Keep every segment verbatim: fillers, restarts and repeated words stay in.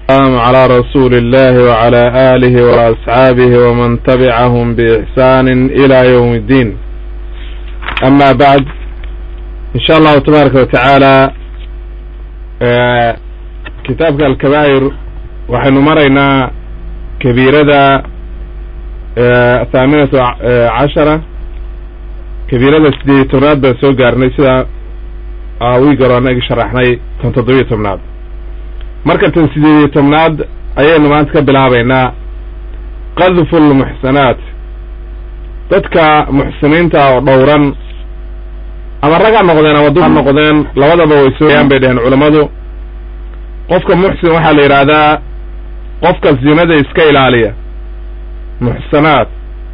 على رسول الله وعلى آله وأصحابه ومن تبعهم بإحسان إلى يوم الدين. أما بعد، إن شاء الله تبارك وتعالى آه كتابك الكبائر وحن مرينا كبيرة آه ثامنة آه عشرة كبيرة سدي تناد بسوق قرنيسة آوي قرانا شرحناي تنتظرية تمناد مركز سدي تمناد أيين ما أنت بلعبينا قذف المحسنات تتكا محسنين تا دورا أما رجع نقدين ودوها نقدين لوضع بويسويان بيدهن علماء قفك محسن وحال إرادة قفك الزينة إسكايل عليا محسنات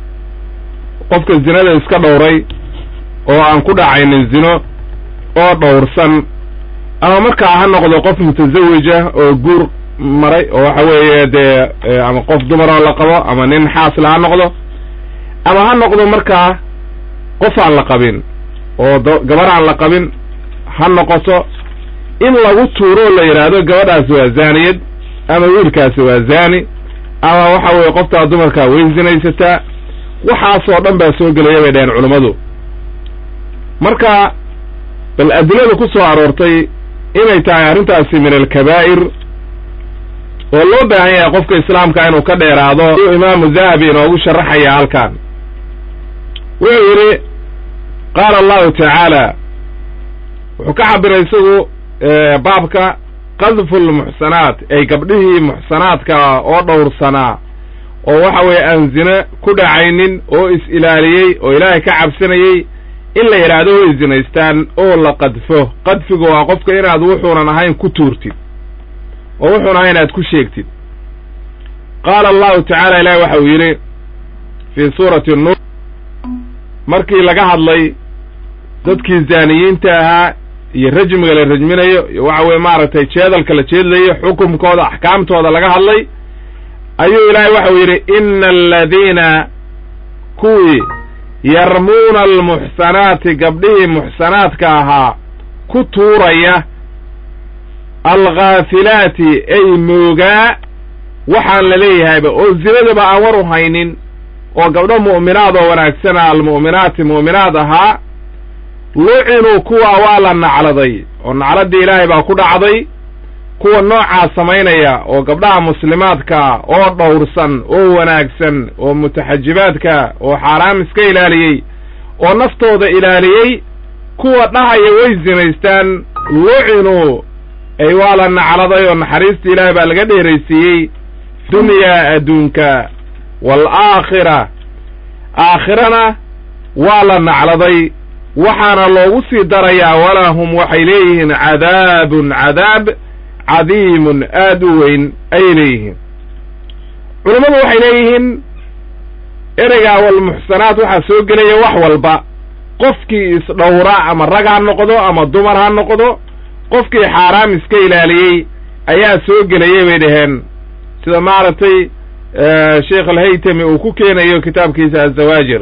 قفك الزينة إسكا دوري oo aan ku dhacaynin zino oo dhowrsan ama markaa ha noqdo qof mutazawija oo guur maray oo waxa weeye dee ama qof dumar oo la qabo ama nin xaas la noqdo ama ha noqdo markaa qof aan la qabin oo gabar aan la qabin ha noqoto in lagu tuuro la yiraahdo gabadhaas waa zaaniyad ama wiilkaas waa zaani ama waxa weeye qofta dumarka way zinaysata waxaas oo dhan baa soo galaya bay dheen culimadu. marka bal adilada ku soo aroortay inay tahay arrintaasi min al-kabaa'ir oo loo baahan yahay qofka islaamka inuu ka dheeraado. imaamu Zahabi inoogu sharaxaya halkan wuxuu yidhi qaala allahu tacaala wuxuu ka cabiray isagu baabka qadfu lmuxsanaat ay gabdhihii muxsanaadka oo dhowrsanaa oo waxa weeye aan zina ku dhacaynin oo is-ilaaliyey oo ilaahay ka cabsanayey in la yidhaahdo way zinaystaan oo la qadfo. qadfigu waa qofka inaad wuxuunan ahayn ku tuurtid oo wuxuun ahayn aad ku sheegtid. qaala allahu tacaala ilahi waxa uu yidhi fii suurati nuur markii laga hadlay dadkii zaaniyiinta ahaa iyo rajmiga la rajminayo iyo waxa weye maaragtay jeedalka la jeedlayo xukumkooda axkaamtooda laga hadlay ayuu ilaahay waxa uu yidhi ina aladiina kuwii yarmuuna almuxsanaati gabdhihii muxsanaadka ahaa ku tuuraya alghaafilaati ay moogaa waxaan la leeyahayba oo zinadaba aan war u haynin oo gabdho mu'minaad oo wanaagsana almu'minaati mu'minaad ahaa lucinuu kuwa waa la nacladay oo nacladdii ilaahay baa ku dhacday. kuwa noocaa samaynaya oo gabdhaha muslimaadka oo dhowrsan oo wanaagsan oo mutaxajibaadka oo xaaraam iska ilaaliyey oo naftooda ilaaliyey kuwa dhahaya way zinaystaan lucinuu ay waa la nacladay oo naxariista ilaahay baa laga dheeraysiiyey dunyaa adduunka waalaakhira aakhirana waa la nacladay waxaana loogu sii darayaa walahum waxay leeyihiin cadaabun cadaab cadiimun aad u weyn ayay leeyihiin. culammadu waxay leeyihiin ereygaa walmuxsanaat waxaa soo gelaya wax walba qofkii isdhowra ama rag ha noqdo ama dumar ha noqdo qofkii xaaraam iska ilaaliyey ayaa soo gelayay bay dhaheen sida maaragtay sheekh alhaytami uu ku keenayo kitaabkiisa azawaajir.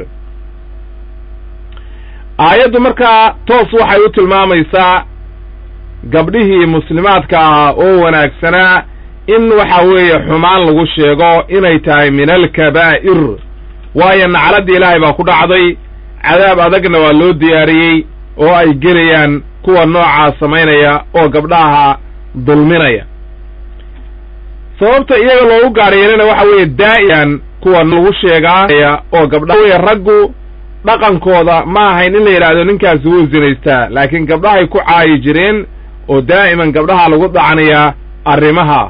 aayaddu markaa toos waxay u tilmaamaysaa gabdhihii muslimaadka ahaa oo wanaagsanaa in waxa weeye xumaan lagu sheego inay tahay min alkabaa'ir waayo nacladdii ilaahay baa ku dhacday cadaab adagna waa loo diyaariyey oo ay gelayaan kuwa noocaa samaynaya oo gabdhaha dulminaya. sababta iyaga loogu gaadhayeelana waxa weeye daa'iman kuwa lagu sheegaa oo gabdhaha weye raggu dhaqankooda ma ahayn in la yidhaahdo ninkaasi wuu zinaystaa laakiin gabdhahay ku caayi jireen oo daa'iman gabdhaha lagu dhacnayaa arrimaha.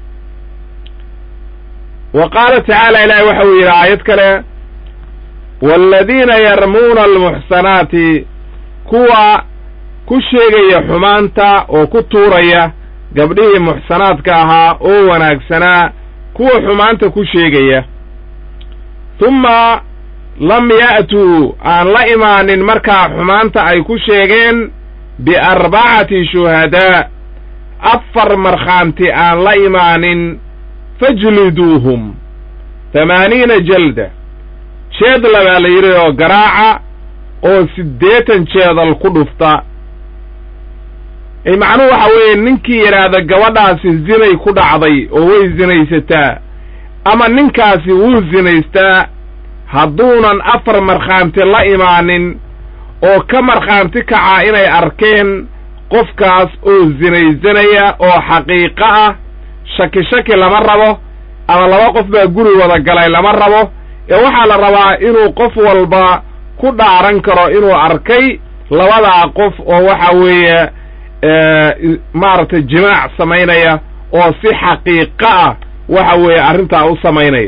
wa qaala tacaala ilaahay waxa uu yidhi aayad kale waaladiina yarmuuna almuxsanaati kuwa ku sheegaya xumaanta oo ku tuuraya gabdhihii muxsanaadka ahaa oo wanaagsanaa kuwa xumaanta ku sheegaya humma lam ya'tuu aan la imaanin markaa xumaanta ay ku sheegeen biarbacati shuhadaa afar markhaanti aan la imaanin fajliduuhum tamaaniina jalda jeedla baa la yidhi oo garaaca oo siddeetan jeedal ku dhufta ay macnuhu waxa weeye ninkii yidhaahda gabadhaasi zinay ku dhacday oo way zinaysataa ama ninkaasi wuu zinaystaa hadduunan afar markhaanti la imaanin oo ka markhaanti kacaa inay arkeen qofkaas oo zinaysanaya oo xaqiiqo ah shaki shaki lama rabo ama laba qof baa guri wada galay lama rabo ee waxaa la rabaa inuu qof walba ku dhaaran karo inuu arkay labadaa qof oo waxa weeye maaragtay jimaac samaynaya oo si xaqiiqo ah waxa weeye arrintaa u samaynaya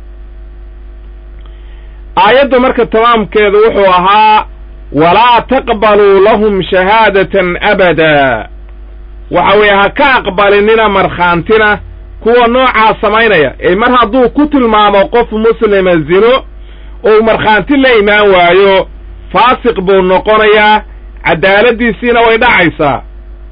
aayadda marka tamaamkeedu wuxuu ahaa walaa taqbaluu lahum shahaadatan abada waxa weeye ha ka aqbalinina markhaantina kuwa noocaa samaynaya ee mar hadduu ku tilmaamo qof muslima zino ou markhaanti la imaan waayo faasiq buu noqonayaa cadaaladdiisiina way dhacaysaa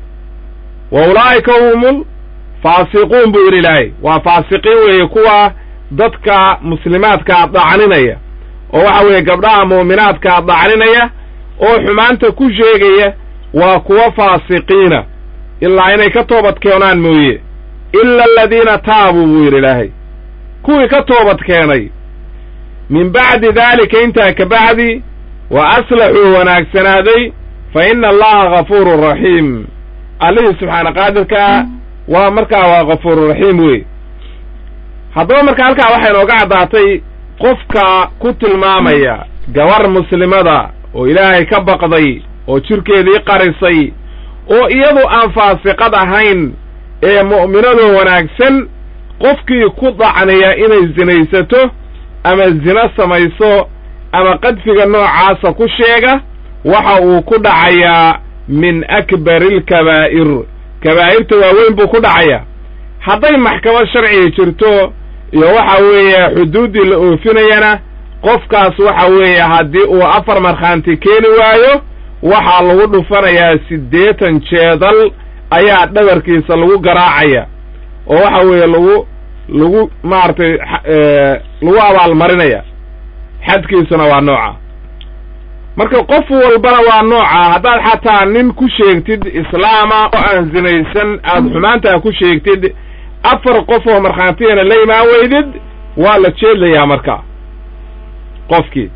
wa ulaa'ika humul faasiquun buu yidhi ilaahay waa faasiqiin weeye kuwa dadka muslimaadkaa dacninaya oo waxa weeye gabdhaha mu'minaadkaa dacninaya oo xumaanta ku sheegaya waa kuwa faasiqiina ilaa inay ka toobad keenaan mooye ila aladiina taabuu buu yidhi ilaahay kuwii ka toobad keenay min bacdi daalika intaa ka bacdi wa aslaxuu wanaagsanaaday fa ina allaha gafuurun raxiim allihii subxaana qaadirkaa waa markaa waa gafuururaxiim wey haddaba marka halkaa waxay nooga caddaatay qofka ku tilmaamaya gabar muslimada oo ilaahay ka baqday oo jirkeedii qarisay oo iyadu aan faasiqad ahayn ee mu'minadoo wanaagsan qofkii ku dacniya inay zinaysato ama zino samayso ama qadfiga noocaasa ku sheega waxa uu ku dhacayaa min akbari alkabaa'ir kabaa'irta waaweyn buu ku dhacayaa hadday maxkamad sharciga jirto iyo waxa weeye xuduuddii la oofinayana qofkaas waxa weeye haddii uu afar markhaanti keeni waayo waxaa lagu dhufanayaa siddeetan jeedal ayaa dhabarkiisa lagu garaacaya oo waxa weeye lagu lagu maaragtay lagu abaalmarinaya xadkiisuna waa nooca marka qof walbana waa nooca haddaad xataa nin ku sheegtid islaama oo aan zinaysan aad xumaantaa ku sheegtid afar qof oo markhaantiyana la imaan weydid waa la jeedlayaa marka qofkii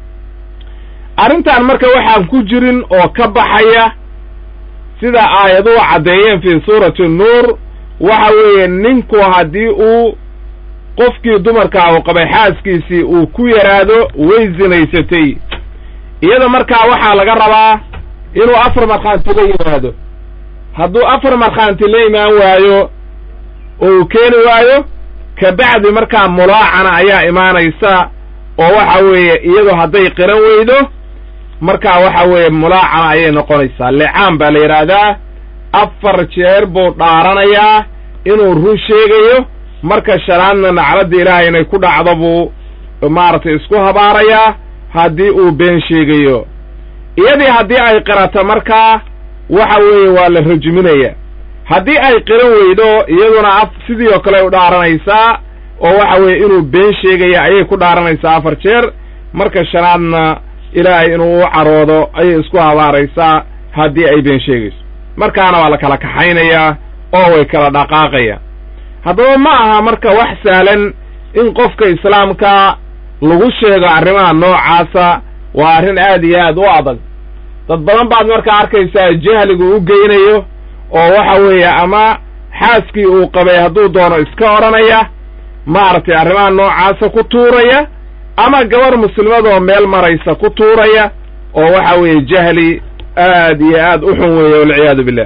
arrintan marka waxaan ku jirin oo ka baxaya sida aayaduhu caddeeyeen fii suurati nuur waxa weeye ninku haddii uu qofkii dumarkaa uu qabay xaaskiisii uu ku yaraado way zinaysatay iyada markaa waxaa laga rabaa inuu afar markhaanti la yimaado hadduu afar markhaanti la imaan waayo oo uu keeni waayo kabacdi markaa mulaacana ayaa imaanaysa oo waxa weeye iyadu hadday qiran weydo markaa waxa weeye mulaacana ayay noqonaysaa licaan baa la yidhaahdaa afar jeer buu dhaaranayaa inuu run sheegayo marka shanaadna nacladda ilaahay inay ku dhacdo buu maaragtay isku habaarayaa haddii uu been sheegayo iyadii haddii ay qirato markaa waxa weeye waa la rajminaya haddii ay qiran weydo iyaduna af sidii oo kale u dhaaranaysaa oo waxa weeye inuu been sheegaya ayay ku dhaaranaysaa afar jeer marka shanaadna ilaahay inuu u caroodo ayay isku habaaraysaa haddii ay been sheegayso markaana waa la kala kaxaynayaa oo way kala dhaqaaqaya haddaba ma aha marka wax sahlan in qofka islaamka lagu sheego arrimaha noocaasa waa arrin aad iyo aad u adag dad badan baad markaa arkaysaa jahligu u geynayo oo waxa weeye ama xaaskii uu qabay hadduu doono iska odhanaya maaragtay arrimaha noocaasa ku tuuraya ama gabar muslimadoo meel maraysa ku tuuraya oo waxa weeye jahli aad iyo aad u xun weeye walciyaadu billah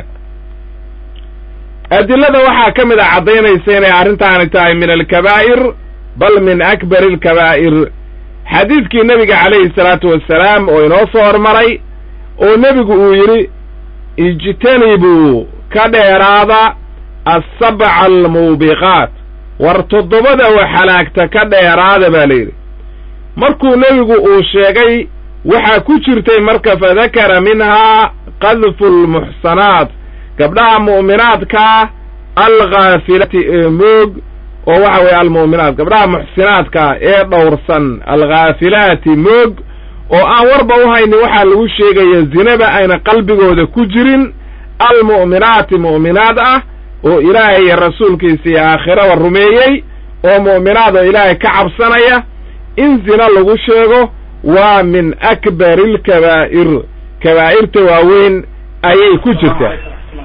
adillada waxaa ka mid a caddaynaysa inay arrintaani tahay min alkabaa'ir bal min akbari alkabaa'ir xadiidkii nebiga calayhi salaatu wassalaam oo inoo soo hormaray oo nebigu uu yidhi ijtanibuu ka dheeraada assabca almuubiqaat war toddobada waxalaagta ka dheeraada baa la yidhi markuu nebigu uu sheegay waxaa ku jirtay marka fadakara minhaa qadfu almuxsanaat gabdhaha mu'minaadkaa alghaafilati ee moog oo waxa weeye almu'minaat gabdhaha muxsinaadka ee dhowrsan alghaafilaati moog oo aan warba u haynin waxaa lagu sheegaya zinaba ayna qalbigooda ku jirin almu'minaati mu'minaad ah oo ilaahay iyo rasuulkiisa iyo aakhiraba rumeeyey oo mu'minaad oo ilaahay ka cabsanaya in zina lagu sheego waa min akbari alkabaa'ir kabaa'irta waaweyn ayay ku jirtaa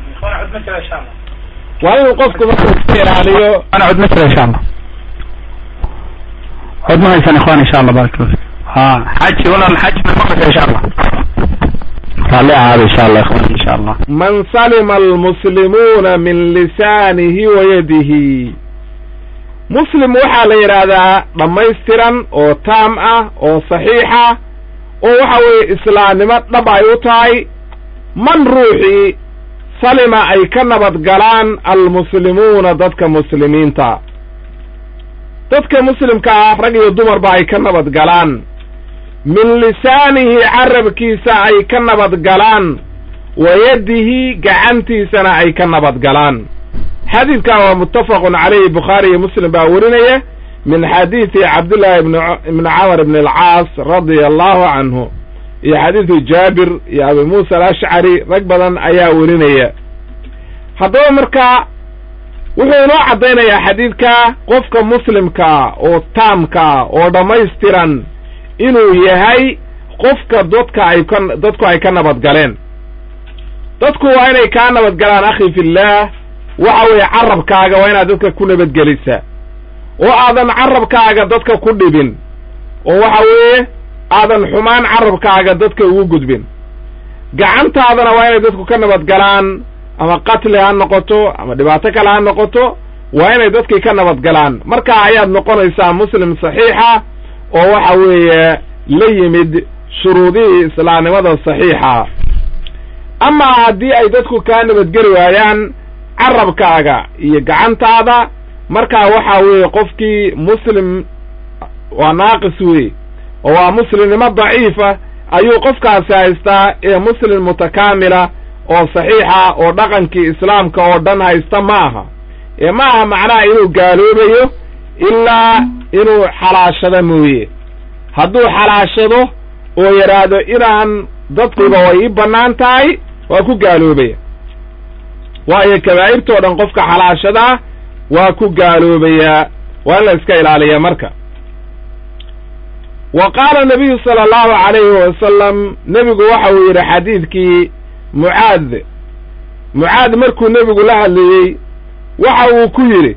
waa inuu qofku markuu iska ilaaliyo ana cud masra insha allah cud ma haysan ikhwan insha allah barak allah ha xaji wala alxaj ma maqasha insha allah صلي على إن شاء الله إخوان إن شاء الله من سلم المسلمون من لسانه ويده مسلم وحا ليرادا ضميسترا أو تامة أو صحيحة أو وحاوي إسلامات نبعي وطاي من روحي سلم أي كنبت قلان المسلمون ضدك مسلمين تا ضدك مسلم كافرق يدمر باي كنبت قلان من لسانه عرب كيسا أي كنبت قلان ويده قعنتي سنة أي كنبت قلان حديث كان متفق عليه بخاري مسلم باورينيه من حديث عبد الله بن بن عمرو بن العاص رضي الله عنه يا حديث جابر يا أبي موسى الأشعري ركبا أيا ورينيه هذا مركا wuxuu noo cadaynayaa xadiidka qofka muslimka oo taamka oo dhamaystiran inuu yahay qofka dadka ay ka dadku ay ka nabad galeen dadku waa inay ka nabad galaan akhi fillah waxa weeye carabkaaga waa inaad dadka ku nabad gelisa oo aadan carabkaaga dadka ku dhibin oo waxa weeye aadan xumaan carabkaaga dadka ugu gudbin gacantaadana waa inay dadku ka nabad galaan ama qatl ha noqoto ama dhibaato kale ha noqoto waa inay dadkii ka nabad galaan marka ayaad noqonaysaa muslim saxiixa oo waxa weeye la yimid shuruudihii islaamnimada saxiixa ama haddii ay dadku kaa nabadgeli waayaan carabkaaga iyo gacantaada markaa waxa weeye qofkii muslim waa naaqis wey oo waa muslimnimo daciifa ayuu qofkaasi haystaa ee muslim mutakaamila oo saxiixa oo dhaqankii islaamka oo dhan haysta ma aha ee ma aha macnaha inuu gaaloobayo ilaa inuu xalaashado mooye hadduu xalaashado oo yidhaahdo inaan dadkiiba way ii bannaan tahay waa ku gaaloobaya waayo kabaa'irtoo dhan qofka xalaashadaa waa ku gaaloobayaa waa in la iska ilaaliya marka wa qaala nabiyu sala allahu calayhi wasalam nebigu waxa uu yidhi xadiidkii mucaad mucaad markuu nebigu la hadlayey waxa uu ku yidhi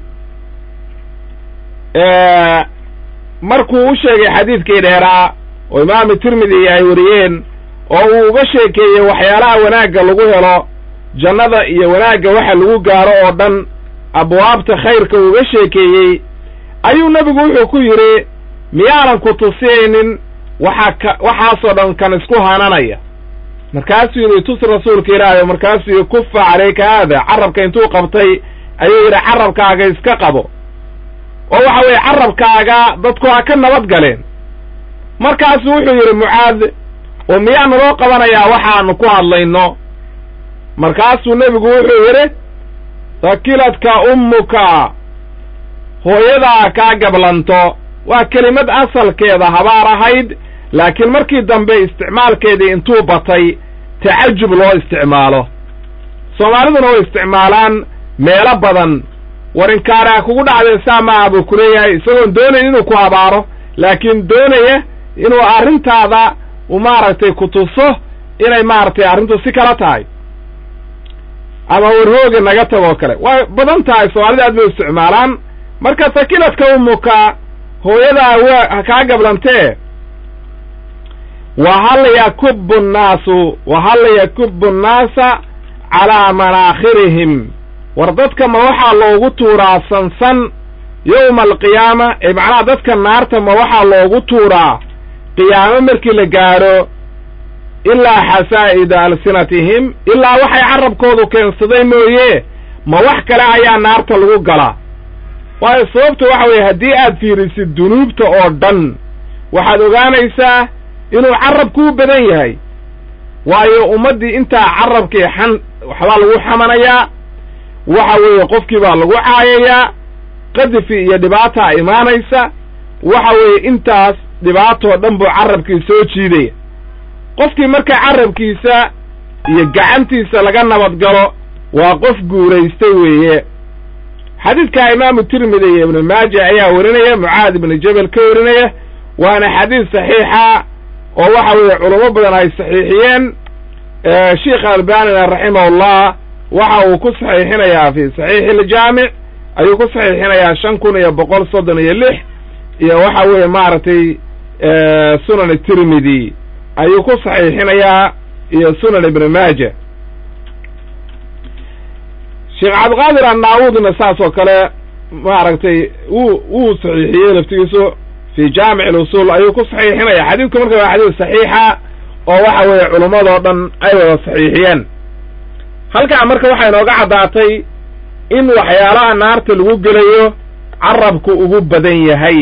markuu u sheegay xadiidkii dheeraa oo imaamu tirmidi ay wariyeen oo uu uga sheekeeyey waxyaalaha wanaagga lagu helo jannada iyo wanaagga waxa lagu gaaro oo dhan abwaabta khayrka uu uga sheekeeyey ayuu nebigu wuxuu ku yidhi miyaanan ku tusiyaynin waxa ka waxaasoo dhan kan isku hananaya markaasuu yidhi tus rasuulka ilaahay markaasuu yidhi kufa calayka haada carabka intuu qabtay ayuu yidhi carabkaaga iska qabo oo waxa weeye carabkaaga dadku ha ka nabad galeen markaasuu wuxuu yidhi mucaad oo miyaa naloo qabanayaa waxaanu ku hadlayno markaasuu nebigu wuxuu yidhi sakiladka ummuka hooyadaa kaa gablanto waa kelimad asalkeeda habaar ahayd laakiin markii dambe isticmaalkeedii intuu batay tacajub loo isticmaalo soomaaliduna way isticmaalaan meelo badan war inkaaraa kugu dhacdee saa maaha buu ku leeyahay isagoon doonayn inuu ku habaaro laakiin doonaya inuu arrintaada u maaragtay ku tuso inay maaragtay arrintu si kala tahay ama warhooga naga tagoo kale way badan tahay soomaalida aad bay isticmaalaan marka sakiladka ummuka hooyadaa waa kaa gablantee wahal yakubu nnaasu wahal yakubu nnaasa calaa manaakhirihim war dadka ma waxaa loogu tuuraa sansan yowma alqiyaama ee macnaha dadka naarta ma waxaa loogu tuuraa qiyaamo markii la gaadho ilaa xasaa'ida alsinatihim ilaa waxay carabkoodu keensaday mooye ma wax kale ayaa naarta lagu galaa waayo sababta waxa weeye haddii aad fiirisid dunuubta oo dhan waxaad ogaanaysaa inuu carabku u badan yahay waayo ummaddii intaa carabkii xan waxbaa lagu xamanayaa waxa weeye qofkii baa lagu caayayaa qadifi iyo dhibaataa imaanaysa waxa weeye intaas dhibaatoo dhan buu carabkii soo jiidaya qofkii marka carabkiisa iyo gacantiisa laga nabadgalo waa qof guulaystay weeye. xadiidka imaamu tirmidi iyo ibnu maaja ayaa warinaya, mucaad ibnu jabal ka warinaya, waana xadiis saxiixa oo waxa weeye culamo badan ay saxiixiyeen. sheikh albanina raximahullah waxa uu ku saxiixinayaa fi saxiixi iljaamic ayuu ku saxiixinayaa shan kun iyo boqol soddon iyo lix iyo waxa weeye maaragtay sunan tirmidi ayuu ku saxiixinayaa iyo sunan ibnu maaja. sheekh cabdiqaadir annaawudna saas oo kale maaragtay wuu wuu saxiixiyey laftigiisu fi jaamic alusul ayuu ku saxiixinaya. xadiidku marka waa xadiis saxiixa oo waxa weeye culammadoo dhan ay wada saxiixiyeen. halkaa marka waxay inooga caddaatay in waxyaalaha naarta lagu gelayo carabku ugu badan yahay.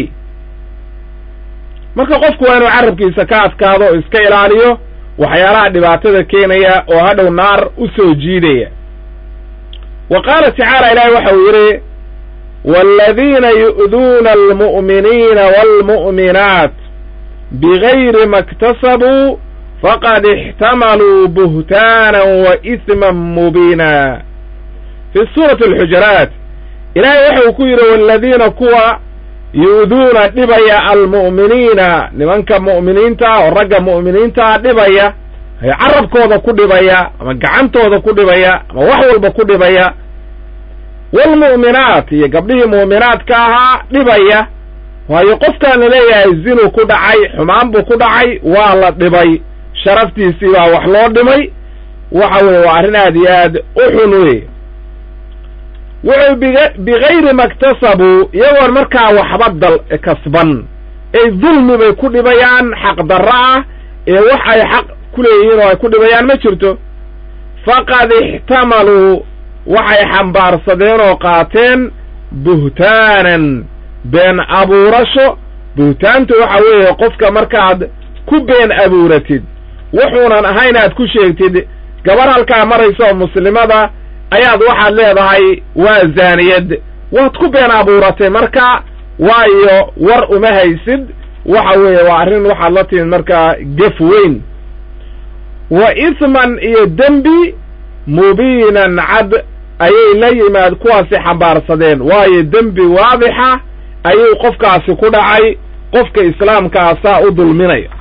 marka qofku waa inuu carabkiisa ka adkaado oo iska ilaaliyo waxyaalaha dhibaatada keenaya oo hadhow naar u soo jiidaya. wa qaala tacaala ilaahay waxa uu yidhi waaladiina yu'duuna almu'miniina waalmu'minaat bigayri ma iktasabuu faqad ixtamaluu buhtaanan wa isman mubiina. fi suurati alxujaraat ilaahay waxa uu ku yidhi waaladiina kuwa yu'duuna dhibaya almu'miniina nimanka mu'miniinta oo ragga mu'miniintaa dhibaya carabkooda ku dhibaya ama gacantooda ku dhibaya ama wax walba ku dhibaya, waalmu'minaat iyo gabdhihii mu'minaadka ahaa dhibaya. waayo qofkaan laleeyahay zinuu ku dhacay, xumaan buu ku dhacay, waa la dhibay, sharaftiisii baa wax loo dhimay. waxa weeye waa arrin aad iyo aad u xun wey. wuxuu bigayri ma iktasabuu iyagoon markaa waxba dal kasban ay dulmi bay ku dhibayaan, xaq darro ah ee wax ay xaq ku leeyihiin oo ay ku dhibayaan ma jirto. faqad ixtamaluu waxay xambaarsadeen oo qaateen buhtaanan been abuurasho. buhtaantu waxa weeye qofka markaad ku been abuuratid wuxuunan ahayn aad ku sheegtid. gabar halkaa maraysa oo muslimada ayaad waxaad leedahay waa zaaniyad, waad ku been abuuratay marka, waayo war uma haysid. waxa weeye waa arrin waxaad la timid markaa gef weyn. wa isman iyo dembi mubiinan cad ayay la yimaad kuwaasi xambaarsadeen, waayo dembi waadixa ayuu qofkaasi ku dhacay, qofka islaamkaasaa u dulminaya.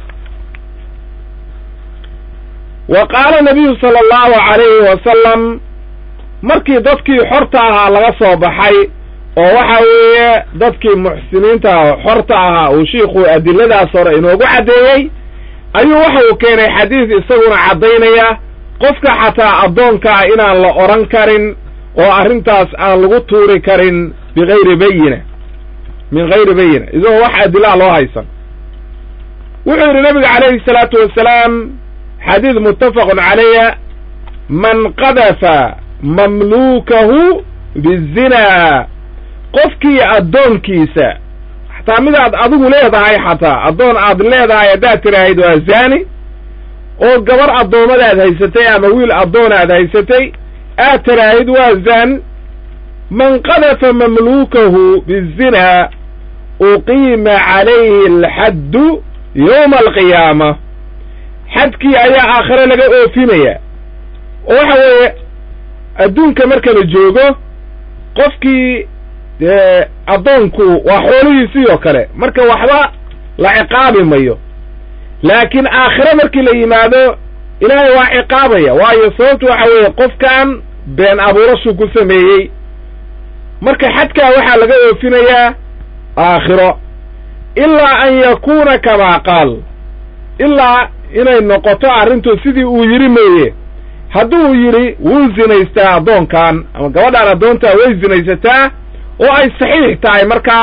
wa qaala nabiyu sala allahu calayhi wasalam markii dadkii xorta ahaa laga soo baxay oo waxa weeye dadkii muxsiniinta xorta ahaa uu shiikhu adiladaas hore inoogu caddeeyey, ayuu waxa uu keenay xadiis isaguna caddaynaya qofka xataa addoonkaa inaan la odhan karin oo arrintaas aan lagu tuuri karin bigayri bayina min gayri bayina isagoo wax adilaa loo haysan. wuxuu yidhi nabiga calayhi salaatu wasalaam xadiis muttafaqun calayha man qadafa mamluukahu bizinaa qofkii addoonkiisa xataa midaad adigu leedahay xataa addoon aad leedahay haddaad tiraahid waa zaani oo gabar addoommadaad haysatay ama wiil addoon aad haysatay aad tiraahid waa zaan, man qadafa mamluukahu bizinaa uqiima calayhi alxaddu yowma alqiyaama. xadkii ayaa aakhire laga oofinaya. oo waxa weeye adduunka marka la joogo qofkii dee addoonku waa xoolihiisii oo kale, marka waxba la ciqaabi mayo. laakiin aakhire markii la yimaado ilaahay waa ciqaabaya, waayo sababtu waxa weeye qofkan been abuurashuu ku sameeyey. marka xadkaa waxaa laga oofinayaa aakhiro, ilaa an yakuuna kamaa qaal, ilaa inay noqoto arrintu sidii uu yidhi mooye. hadduu yidhi wuu zinaystaa addoonkan ama gabadhaan addoontaa way zinaysataa oo ay saxiix tahay, markaa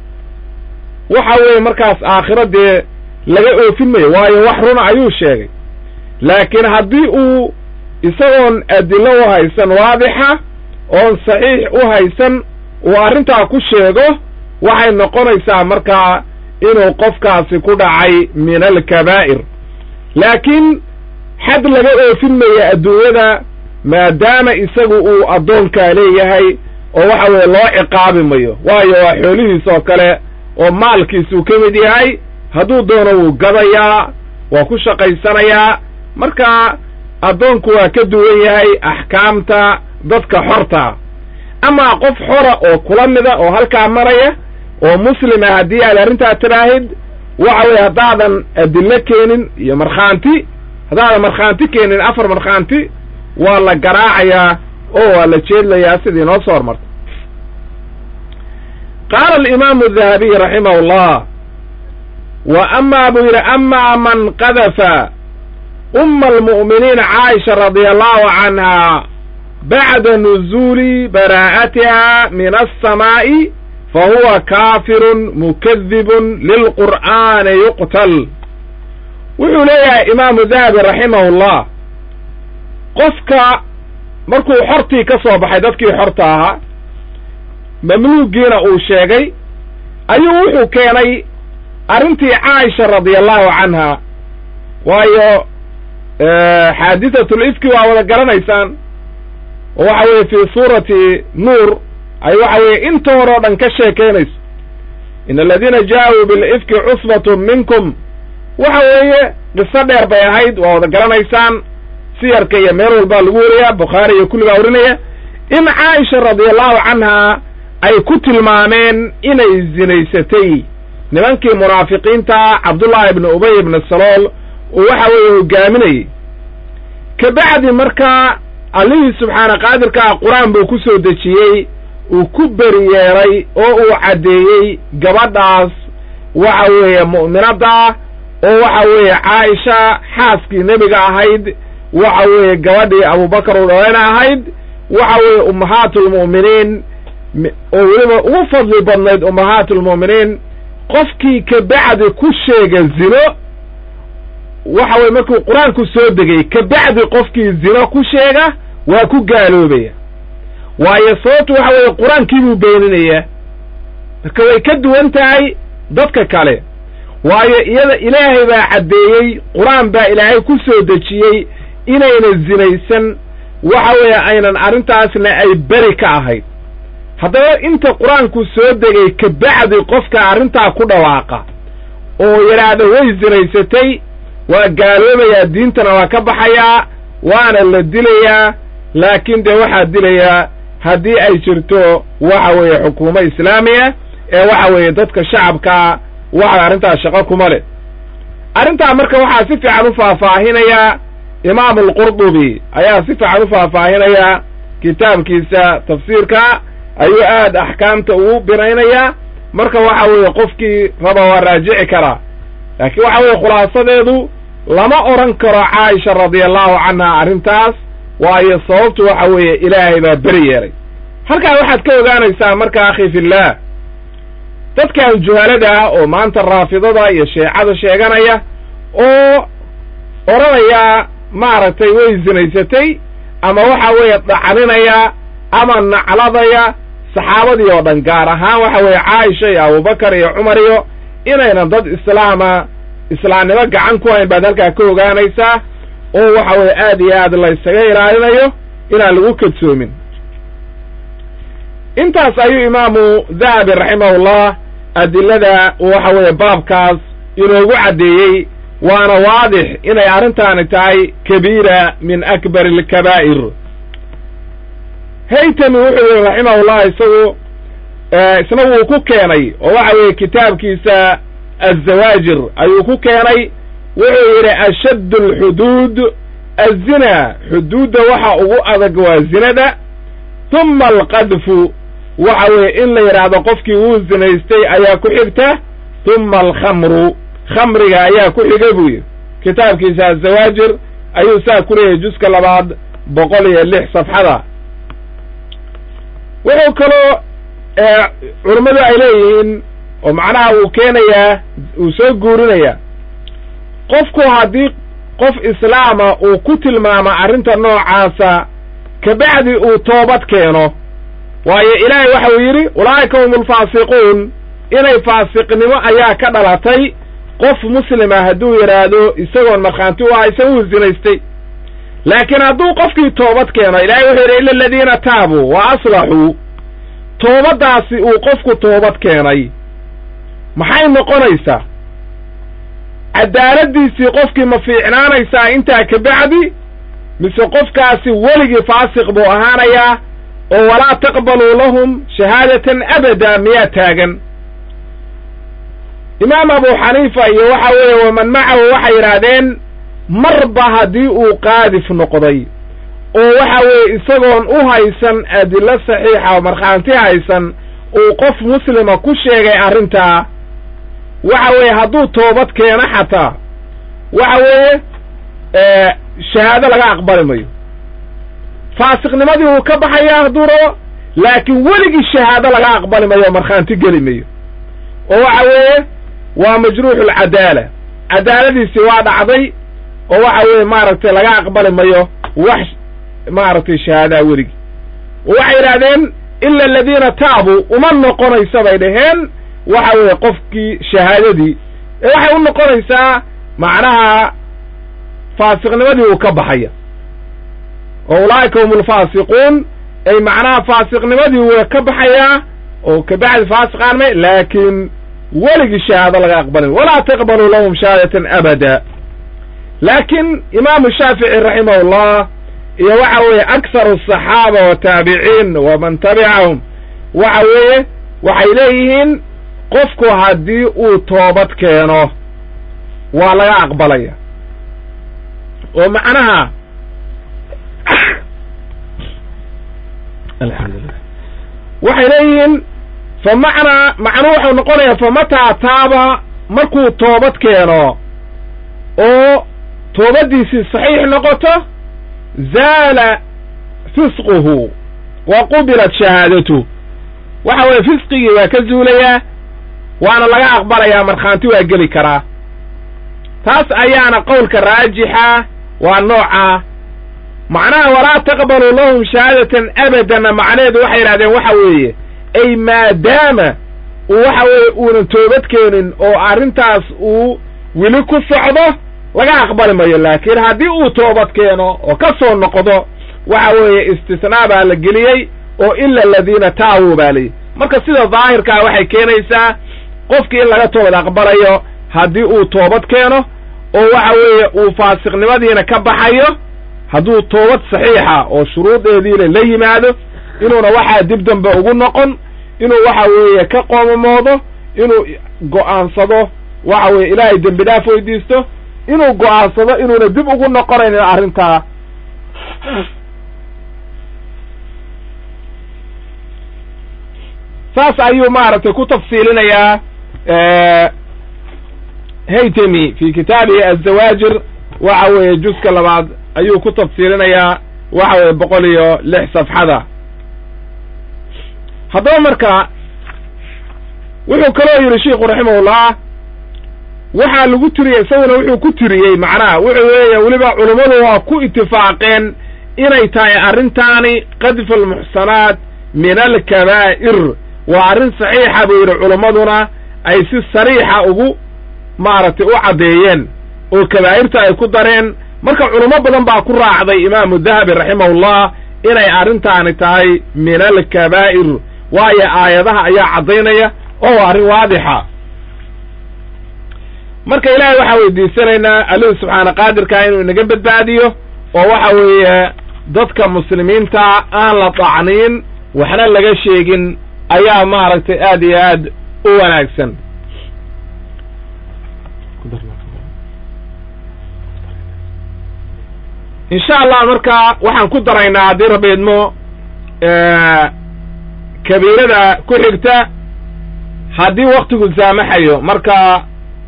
waxa weeye markaas aakhiro dee laga oofin mayo, waayo wax runa ayuu sheegay. laakiin haddii uu isagoon adillo u haysan waadixa oon saxiix u haysan uu arrintaa ku sheego, waxay noqonaysaa markaa inuu qofkaasi ku dhacay min alkabaa'ir. laakiin xad laga oofin maya adduunyada maadaama isagu uu addoonkaa leeyahay oo waxa weeye loo ciqaabi mayo, waayo waa xoolihiis oo kale oo maalkiisuu ka mid yahay. hadduu doono wuu gadayaa, waa ku shaqaysanayaa. marka addoonku waa ka duwan yahay axkaamta dadka xorta amaa qof xora oo kula mida oo halkaa maraya oo muslima haddii aad arrintaa tiraahid waxa weye haddaadan adillo keenin iyo markhaanti haddaadan markhaanti keenin afar markhaanti waa la garaacayaa oo waa la jeedlayaa sidii noo soo hormartay qaala alimaamu adahabiy raximahu llah wa amaa buu yidhi amaa man qadafa umma almu'miniina caaisha radia allahu canha bacda nuzuuli baraa'atiha min alsamaa'i fa huwa kaafirun mukadibun lilqur'aani yuqtal wuxuu leeyahay imaamu dahabi raximahu llah qofka markuu xortii ka soo baxay dadkii xorta ahaa mamluugiina uu sheegay ayuu wuxuu keenay arrintii caaisha radia allahu canha waayo xaadithatul ifki waa wada garanaysaan oo waxa weeye fii suurati nuur ay waxa weeye inta hore o dhan ka sheekaynayso in aladiina jaa-uu bilifki cusbatun minkum waxa weeye qiso dheer bay ahayd waa wada garanaysaan siyarka iyo meel walbaa lagu wariyaa bukhaari iyo kulli baa warinaya in caaisha radia allahu canha ay ku tilmaameen inay zinaysatay nimankii munaafiqiinta cabdullaahi ibni ubay ibni salool oo waxa weeye hogaaminayay ka bacdi markaa allihii subxaana qaadirkaa qur-aan buu ku soo dejiyey uu ku beri yeelay oo uu caddeeyey gabadhaas waxa weeye mu'minadda oo waxa weeye caaisha xaaskii nebiga ahayd waxa weeye gabadhii abubakar u dhaweena ahayd waxa weeye ummahaatulmu'miniin oo weliba ugu fadli badnayd ummahaatulmu'miniin qofkii ka bacdi ku sheega zino waxa weye markuu qur-aanku soo degay ka bacdi qofkii zino ku sheega waa ku gaaloobaya waayo sababtu waxa weeye qur-aankii buu beeninayaa marka way ka duwan tahay dadka kale waayo iyada ilaahay baa caddeeyey qur-aan baa ilaahay ku soo dejiyey inayna zinaysan waxa weeye aynan arrintaasna ay beri ka ahayd haddaba inta qur-aanku soo degay ka bacdi qofka arrintaa ku dhawaaqa oo yidhaahda way zinaysatay waa gaaloobayaa diintana waa ka baxayaa waana la dilayaa laakiin dee waxaa dilayaa haddii ay jirto waxa weeye xukuumo islaamiya ee waxa weeye dadka shacabkaa waxa arrintaas shaqo kuma leh arrintaa marka waxaa si fiican u faahfaahinayaa imaamu alqurdubi ayaa si fiican u faahfaahinayaa kitaabkiisa tafsiirka ayuu aad axkaamta ugu binaynayaa marka waxa weeye qofkii raba waa raajici karaa laakiin waxa weeye khulaasadeedu lama odhan karo caaisha radia allahu canha arrintaas waayo sababtu waxa weeye ilaahay baa beri yeelay halkaa waxaad ka ogaanaysaa marka akhi fillaah dadkan juhalada ah oo maanta raafidada iyo sheecada sheeganaya oo odhanaya maaragtay way zinaysatay ama waxa weeye dhacaninaya ama nacladaya saxaabadii oo dhan gaar ahaan waxa weeye caaisha iyo abubakar iyo cumar iyo inaynan dad islaama islaamnimo gacan ku hayn baad halkaa ka ogaanaysaa oo waxa weeye aad iyo aad la ysaga ilaalinayo inaan lagu kadsoomin intaas ayuu imaamu dahabi raximahullah adilada waxa weeye baabkaas inoogu caddeeyey waana waadix inay arrintaani tahay kabiira min akbari alkabaa'ir haytami wuxuu yihi raximahullah isagu isna wuu ku keenay oo waxa weeye kitaabkiisa azawaajir ayuu ku keenay wuxuu yidhi ashaddu alxuduud azina xuduudda waxa ugu adag waa zinada huma alqadfu waxa weeye in la yidhaahdo qofkii wuu zinaystay ayaa ku xigta huma alkhamru khamriga ayaa ku xiga buu yidhi kitaabkiisa azawaajir ayuu saa ku leeyahay juska labaad boqol iyo lix safxada wuxuu kaloo culummadu ay leeyihiin oo macnaha uu keenayaa uu soo guurinayaa qofku haddii qof islaama uu ku tilmaamo arrinta noocaasa kabacdi uu toobad keeno waayo ilaahay waxa uu yidhi ulaa'ika hum alfaasiquun inay faasiqnimo ayaa ka dhalatay qof muslima hadduu yidhaahdo isagoon markhaanti u aha isaga uu zinaystay laakiin hadduu qofkii toobad keeno ilaahay wuxuu yidhi ila aladiina taabuu wa aslaxuu toobaddaasi uu qofku toobad keenay maxay noqonaysaa cadaaladdiisii qofkii ma fiicnaanaysaa intaa ka bacdi mise qofkaasi weligii faasiq buu ahaanayaa oo walaa taqbaluu lahum shahaadatan abada miyaa taagan imaam abu xaniifa iyo waxa weeye waman macahu waxay yidhaahdeen marba haddii uu qaadif noqday oo waxa weeye isagoon u haysan adilo saxiixa oo markhaanti haysan uu qof muslima ku sheegay arrintaa waxa weeye hadduu toobad keeno xataa waxa weeye shahaado laga aqbali mayo faasiqnimadii wuu ka baxayaa hadduu rabo laakiin weligii shahaado laga aqbali mayo markhaanti geli mayo oo waxa weeye waa majruuxulcadaala cadaaladiisii waa dhacday oo waxa weeye maaragtay laga aqbali mayo wax maaragtay shahaadaa weligii oo waxay yidhahdeen ila aladiina taabuu uma noqonaysa bay dhaheen waxa weeye qofkii shahaadadii ee waxay u noqonaysaa macnaha faasiqnimadii uu ka baxaya oo ulaa'ika hum alfaasiquun ay macnaha faasiqnimadii wuu ka baxayaa oo kabacdi faasiqaan may laakiin weligii shahaado laga aqbalin walaa taqbaluu lahum shahaadatan abada laakiin imaamu shaafici raximahullah iyo waxa weeye akharu asaxaaba wataabiciin waman tabicahum waxa weeye waxay leeyihiin qofku haddii uu toobad keeno waa laga aqbalaya oo macnaha alxamdulillah waxay leeyihiin fa macnaa macnuu waxau noqonayaa fa mataa taaba markuu toobad keeno oo toobaddiisii saxiix noqoto zaala fisquhu wa qubilat shahaadatuh waxa weeye fisqigii waa ka zuulayaa waana laga aqbalayaa markhaanti waa geli karaa taas ayaana qowlka raajixa waa nooca macnaha walaa taqbaluu lahum shahaadatan abadanna macnaheedu waxay yidhahdeen waxa weeye ay maadaama uu waxa weeye uunan toobad keenin oo arrintaas uu weli ku socdo laga aqbali mayo laakiin haddii uu toobad keeno oo ka soo noqdo waxa weeye istisnaa baa la geliyey oo ila aladiina taabuu baa layihi marka sida daahirkaa waxay keenaysaa qofkii in laga toobad aqbalayo haddii uu toobad keeno oo waxa weeye uu faasiqnimadiina ka baxayo hadduu toobad saxiixa oo shuruudeediina la yimaado inuuna waxaa dib dambe ugu noqon inuu waxa weeye ka qoomamoodo inuu go'aansado waxa weeye ilaahay dembi dhaaf weydiisto inuu go'aansado inuuna dib ugu noqonaynin arrintaa saas ayuu maaragtay ku tafsiilinayaa haytami fi kitaabihi azawaajir waxa weeye juska labaad ayuu ku tafsiilinayaa waxa weeye boqol iyo lix safxada haddaba marka wuxuu kaloo yidhi sheikhu raximahullah waxaa lagu tiriyey isaguna wuxuu ku tiriyey macnaha wuxuu weeya weliba culummadu waa ku itifaaqeen inay tahay arrintaani qadfu almuxsanaat min alkabaa'ir waa arrin saxiixa buu yidhi culummaduna ay si sariixa ugu maaragtay u caddeeyeen oo kabaa'irta ay ku dareen marka culummo badan baa ku raacday imaamu dahabi raximahullah inay arrintaani tahay min alkabaa'ir waayo aayadaha ayaa caddaynaya oo waa arrin waadixa marka ilaahay waxaa weydiisanaynaa allihi subxaana qaadirkaa inuu inaga badbaadiyo oo waxa weeye dadka muslimiinta aan la dacniin waxna laga sheegin ayaa maaragtay aad iyo aad u wanaagsan insha allah marka waxaan ku daraynaa haddii rabbi idmo kabiirada ku xigta haddii waktigu saamaxayo marka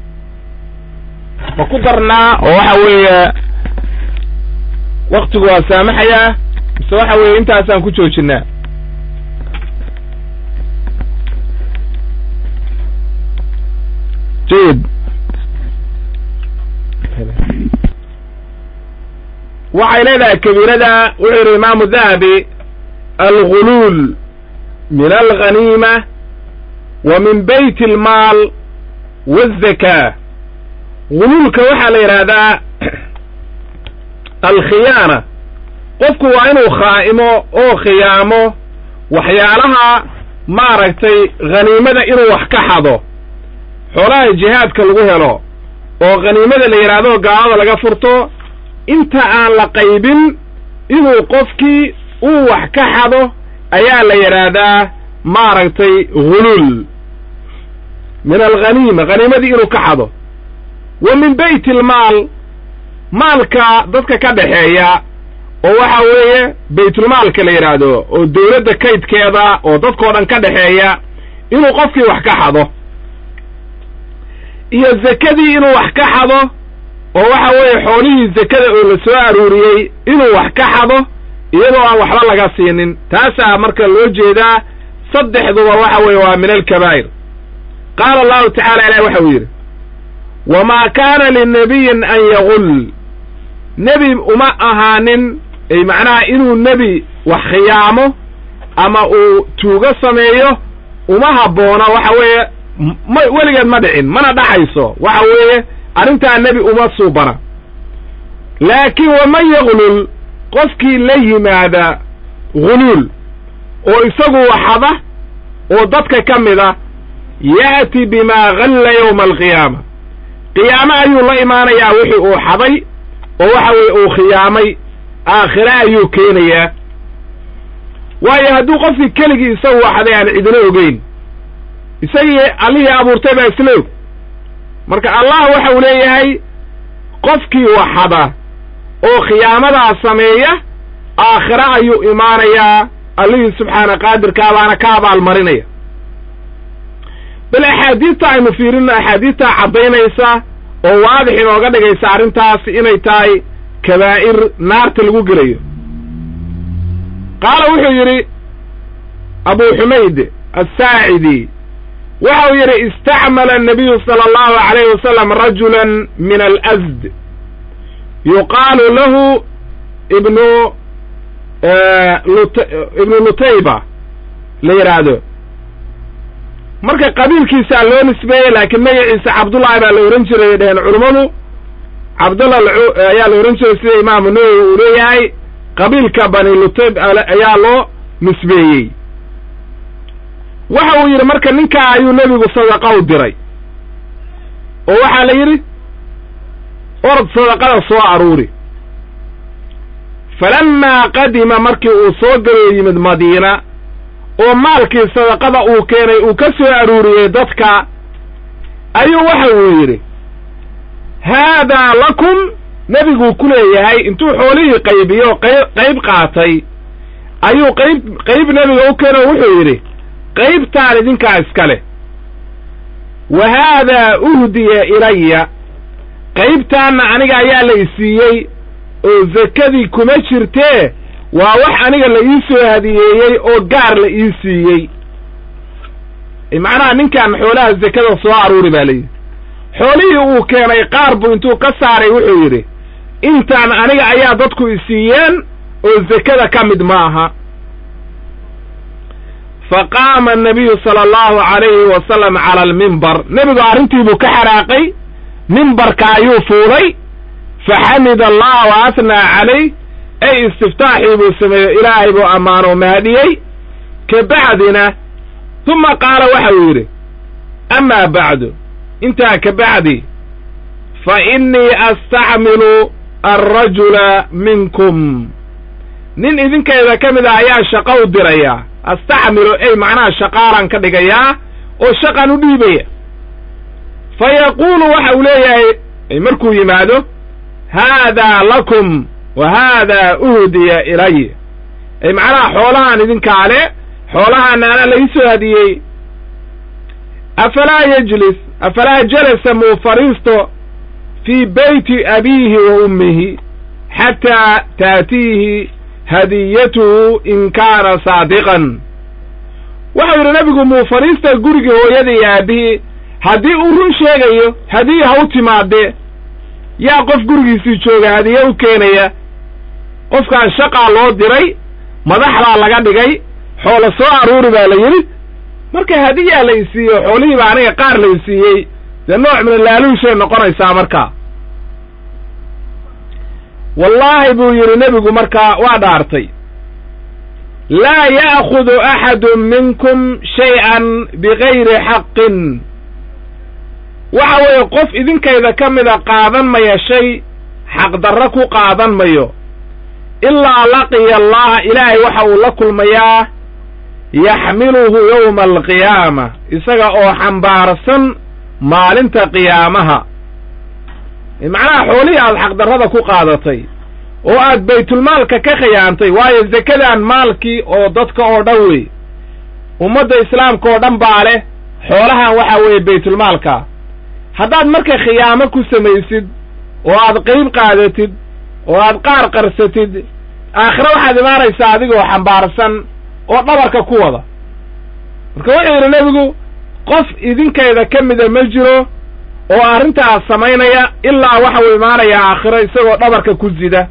ma ku darnaa oo waxa weeye waktigu waa saamaxayaa mise waxa weeye intaasaan ku joojinaa jayid waxay leedahay kabiirada wuxuu yidhi imaamu dahabi alguluul min alghaniima wa min bayt almaal waazaka guluulka waxaa la yidhaahdaa alkhiyaana qofku waa inuu khaa'imo oo khiyaamo waxyaalaha maaragtay khaniimada inuu wax ka xado xoolaha jihaadka lagu helo oo khaniimada la yidhaahdo gaalada laga furto inta aan la qaybin inuu qofkii uu wax ka xado ayaa la yidhaahdaa maaragtay ghuluul min alghaniima haniimadii inuu ka xado wa min bayti almaal maalka dadka ka dhaxeeya oo waxa weeye baytulmaalka la yidhaahdo oo dawladda kaydkeeda oo dadkao dhan ka dhaxeeya inuu qofkii wax ka xado iyo zakadii inuu wax ka xado oo waxa weeye xoolihii zakada oo la soo aruuriyey inuu wax ka xado iyadoo aan waxba laga siinin taasaa marka loo jeedaa saddexduba waxa weeye waa min alkabaa'ir qaala allahu tacala ilahi waxa uu yidhi wamaa kaana linabiyin an yagul nebi uma ahaanin ay macnaha inuu nebi wax khiyaamo ama uu tuugo sameeyo uma habboona waxa weeye ma weligeed ma dhicin mana dhaxayso waxa weeye arrintaa nebi uma suubana laakiin waman yaglul qofkii la yimaada ghuluul oo isagu waxada oo dadka ka mida ya'ti bimaa galla yawma alqiyaama qiyaamo ayuu la imaanayaa wixii uu xaday oo waxa weeye uu khiyaamay aakhire ayuu keenayaa waayo hadduu qofkii keligii isagu waxaday aan cidina ogeyn isagii allihii abuurtay baa isla og marka allah waxa uu leeyahay qofkii waxada oo khiyaamadaa sameeya aakhire ayuu imaanayaa allihii subxaana qaadirkaa baana ka abaalmarinaya bal axaadiidta aynu fiirino axaadiidtaa caddaynaysa oo waadix inooga dhigaysa arrintaasi inay tahay kabaa'ir naarta lagu gelayo qaala wuxuu yidhi abu xumayd assaacidi waxa uu yidhi istacmala annabiyu sala allahu calayhi wasalam rajulan min alazd yuqaalu lahu ibnu ibnu lutayba la yidhaahdo marka qabiilkiisaa loo nisbeeyey laakiin magaciisa cabdullahi baa la ohan jiray dheheen culummadu cabdullah ayaa la ohan jiray sida imaamu nawowi uu leeyahay qabiilka bani lutayb ayaa loo nisbeeyey waxa uu yidhi marka ninkaa ayuu nebigu sadaqa u diray oo waxaa la yidhi orod sadaqada soo aruuri falammaa qadima markii uu soo galoo yimid madiina oo maalkii sadaqada uu keenay uu ka soo aruuriyey dadka ayuu waxa uu yidhi haadaa lakum nebiguu ku leeyahay intuu xoolihii qaybiyo qayb qayb qaatay ayuu qayb qayb nebiga u keeno wuxuu yidhi qaybtaan idinkaa iska leh wa haadaa uhdiya ilaya qaybtaanna aniga ayaa la isiiyey oo zakadii kuma jirtee waa wax aniga la ii soo hadiyeeyey oo gaar la ii siiyey macnaha ninkan xoolaha zakada soo aruuri baa layidhi xoolihii uu keenay qaar buu intuu ka saaray wuxuu yidhi intaan aniga ayaa dadku isiiyeen oo zakada ka mid ma aha faqaama annabiyu sala allahu calayhi wasalam cala almimbar nebigu arrintii buu ka xaraaqay mimbarka ayuu fuulay faxamida allah wa athnaa calayh ay istiftaaxii buu sameeyo ilaahay buu ammaanoo mahadiyey ka bacdina tuma qaala waxa uu yidhi amaa bacdu intaa ka bacdi fa innii astacmilu alrajula minkum nin idinkayda ka mid ah ayaa shaqo u dirayaa astacmilu ay macnaha shaqaalaan ka dhigayaa oo shaqan u dhiibaya fa yaquulu waxa uu leeyahay markuu yimaado haadaa lakum wa haadaa uhdiya ilay ay macnaha xoolahaan idinkaa le xoolahaana ana la ii soo hadiyey afalaa yajlis afalaa jalasa muu fadhiisto fii beyti abiihi wa ummihi xataa taatiihi hadiyatuhu in kaana saadiqan waxau yidhi nebigu muu fadhiista gurigii hooyada iyo aabihii haddii uu run sheegayo hadiyi ha u timaadee yaa qof gurigiisii jooga hadiye u keenaya qofkaan shaqaa loo diray madaxdaa laga dhigay xoola soo aruuri baa la yidhi marka hadiyaa la isiiyo xoolihii baa aniga qaar la isiiyey dee nooc min laaluushay noqonaysaa markaa wallaahi buu yidhi nebigu markaa waa dhaartay laa ya'khudu axadun minkum shay-an bigayri xaqin waxa weeye qof idinkayda ka mida qaadan maya shay xaqdarro ku qaadan mayo ilaa laqiya allaha ilaahay waxa uu la kulmayaa yaxmiluhu yowma alqiyaama isaga oo xambaarsan maalinta qiyaamaha macnaha xoolihii aad xaqdarrada ku qaadatay oo aad baytulmaalka ka khiyaantay waayo zakadan maalkii oo dadka oo dhan wey ummadda islaamka oo dhan baa leh xoolahan waxa weeye baytulmaalka haddaad marka khiyaamo ku samaysid oo aad qayb qaadatid oo aad qaar qarsatid aakhire waxaad imaanaysaa adigoo xambaarsan oo dhabarka ku wada marka wuxuu yidhi nebigu qof idinkayda ka mida ma jiro oo arrintaas samaynaya ilaa waxa uu imaanayaa aakhiro isagoo dhabarka ku sida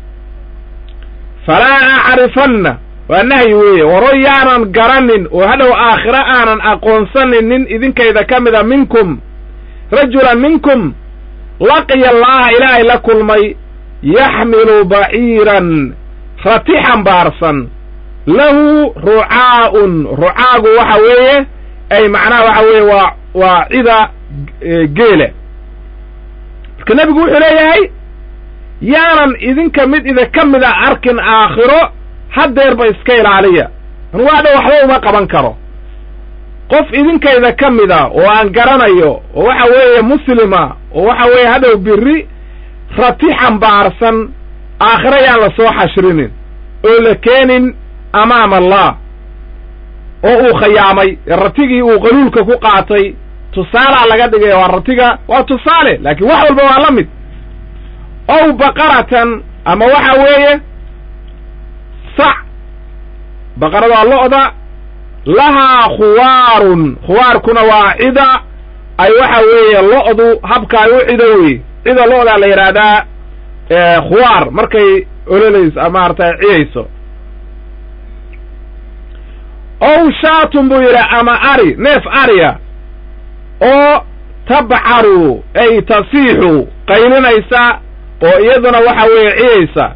falaa acrifanna waa nahyi weeye waro yaanan garanin oo hadhow aakhiro aanan aqoonsanin nin idinkayda ka mida minkum rajulan minkum laqiya allaha ilaahay la kulmay yaxmilu baciiran rati xambaarsan lahu rucaa'un rucaagu waxa weeye ay macnaha waxa weeye waa waa cida geele marka nebigu wuxuu leeyahay yaanan idinka mid ida ka mida arkin aakhiro haddeerba iska ilaaliya anugu hadha waxba uma qaban karo qof idinkayda ka mida oo aan garanayo oo waxa weeye muslima oo waxa weeye hadhow birri rati xambaarsan aakhiro yaan la soo xashrinin oo la keenin amaam allah oo uu khayaamay ratigii uu qaluulka ku qaatay tusaalaa laga dhigaya waa ratiga waa tusaale laakiin wax walba waa la mid ow baqaratan ama waxa weeye sac baqarada lo'da lahaa khuwaarun khuwaarkuna waa cida ay waxa weeye lo'du habka ay u cido wey cida lo'daa la yidhaahdaa khuwaar markay ololayso maarata ciyayso ow shaatun buu yidhi ama ari neef ariya oo tabcaru ay tasiixu qaylinaysa oo iyaduna waxa weeye ciyaysa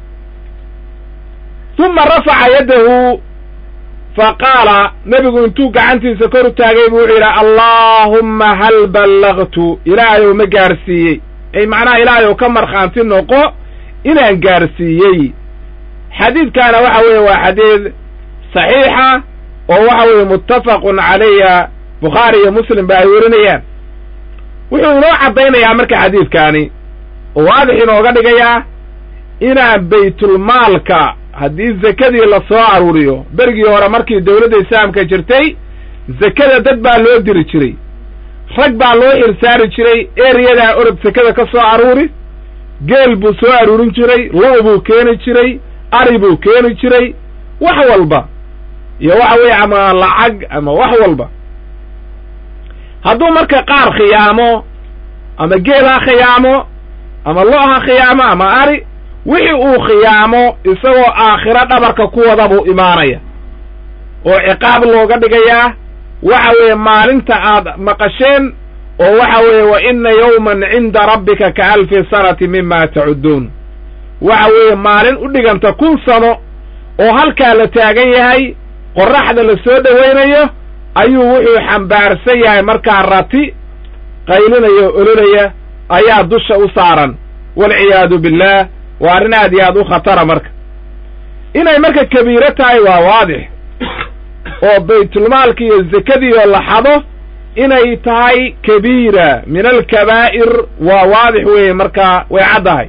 uma rafaca yadahu faqaala nebigu intuu gacantiisa kor u taagay buu wuxuu yidhi allaahumma hal ballagtu ilaahayow ma gaarsiiyey ay macnaha ilaahayow ka markhaanti noqo inaan gaarsiiyey xadiidkaana waxa weeye waa xadiid saxiixa oo waxa weeye muttafaqun calayha bukhaari iyo muslim ba ay werinayaan wuxuu inoo caddaynayaa marka xadiidkaani oo waadix inooga dhigayaa inaan baytulmaalka haddii zakadii la soo aruuriyo berigii hore markii dawladda islaamka jirtay zakada dad baa loo diri jiray rag baa loo xilsaari jiray ereyadaa orod zakada ka soo aruuri geel buu soo aruurin jiray lo' buu keeni jiray ari buu keeni jiray wax walba iyo waxa weeye ama lacag ama wax walba hadduu marka qaar khiyaamo ama geel ha khiyaamo ama lo' ha khiyaamo ama ari wixii uu khiyaamo isagoo aakhiro dhabarka ku wada buu imaanaya oo ciqaab looga dhigayaa waxa weeye maalinta aad maqasheen oo waxa weeye wa inna yawman cinda rabbika ka alfi sanati mima tacudduun waxa weeye maalin u dhiganta kun sano oo halkaa la taagan yahay qorraxda la soo dhowaynayo ayuu wuxuu xambaarsan yahay markaa rati qaylinayo ololaya ayaa dusha u saaran walciyaadu billaah waa arrin aad iyo aad u khatara marka inay marka kabiiro tahay waa waadix oo baytulmaalki iyo zakadii oo la xado inay tahay kabiira min alkabaa'ir waa waadix weeye markaa way caddahay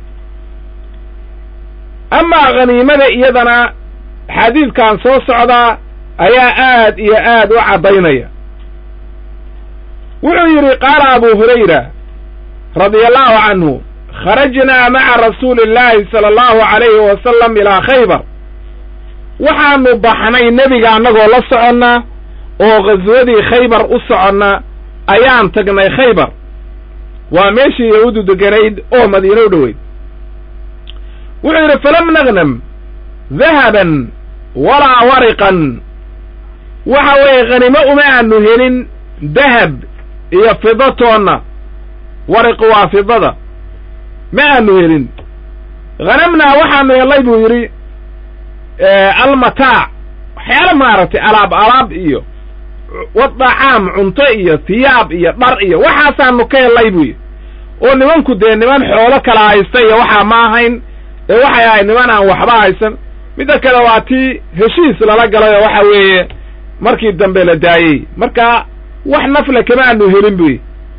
amaa khaniimada iyadana xadiidkan soo socdaa ayaa aad iyo aad u caddaynaya wuxuu yidhi qaala abu hurayra radia allahu canhu kharajnaa maca rasuuli illaahi sala allahu calayhi wasalam ilaa khaybar waxaanu baxnay nebiga annagoo la soconna oo ghaswadii khaybar u soconna ayaan tagnay khaybar waa meeshii yahuudu deganayd oo madiino u dhoweyd wuxuu yidhi falam naghnam dahaban walaa wariqan waxa weeye khanimo uma aanu helin dahab iyo fidatoonna wariqu waa fidada ma aanu helin hanamnaa waxaanu helay buu yidhi almataac waxyaala maaragtay alaab alaab iyo wadacaam cunto iyo tiyaab iyo dhar iyo waxaasaanu ka helay buu yidhi oo nimanku dee niman xoolo kala haysta iyo waxaa ma ahayn ee waxay ahayd niman aan waxba haysan midda kale waa tii heshiis lala galay oo waxa weeye markii dambe la daayey marka wax nafla kama aanu helin buy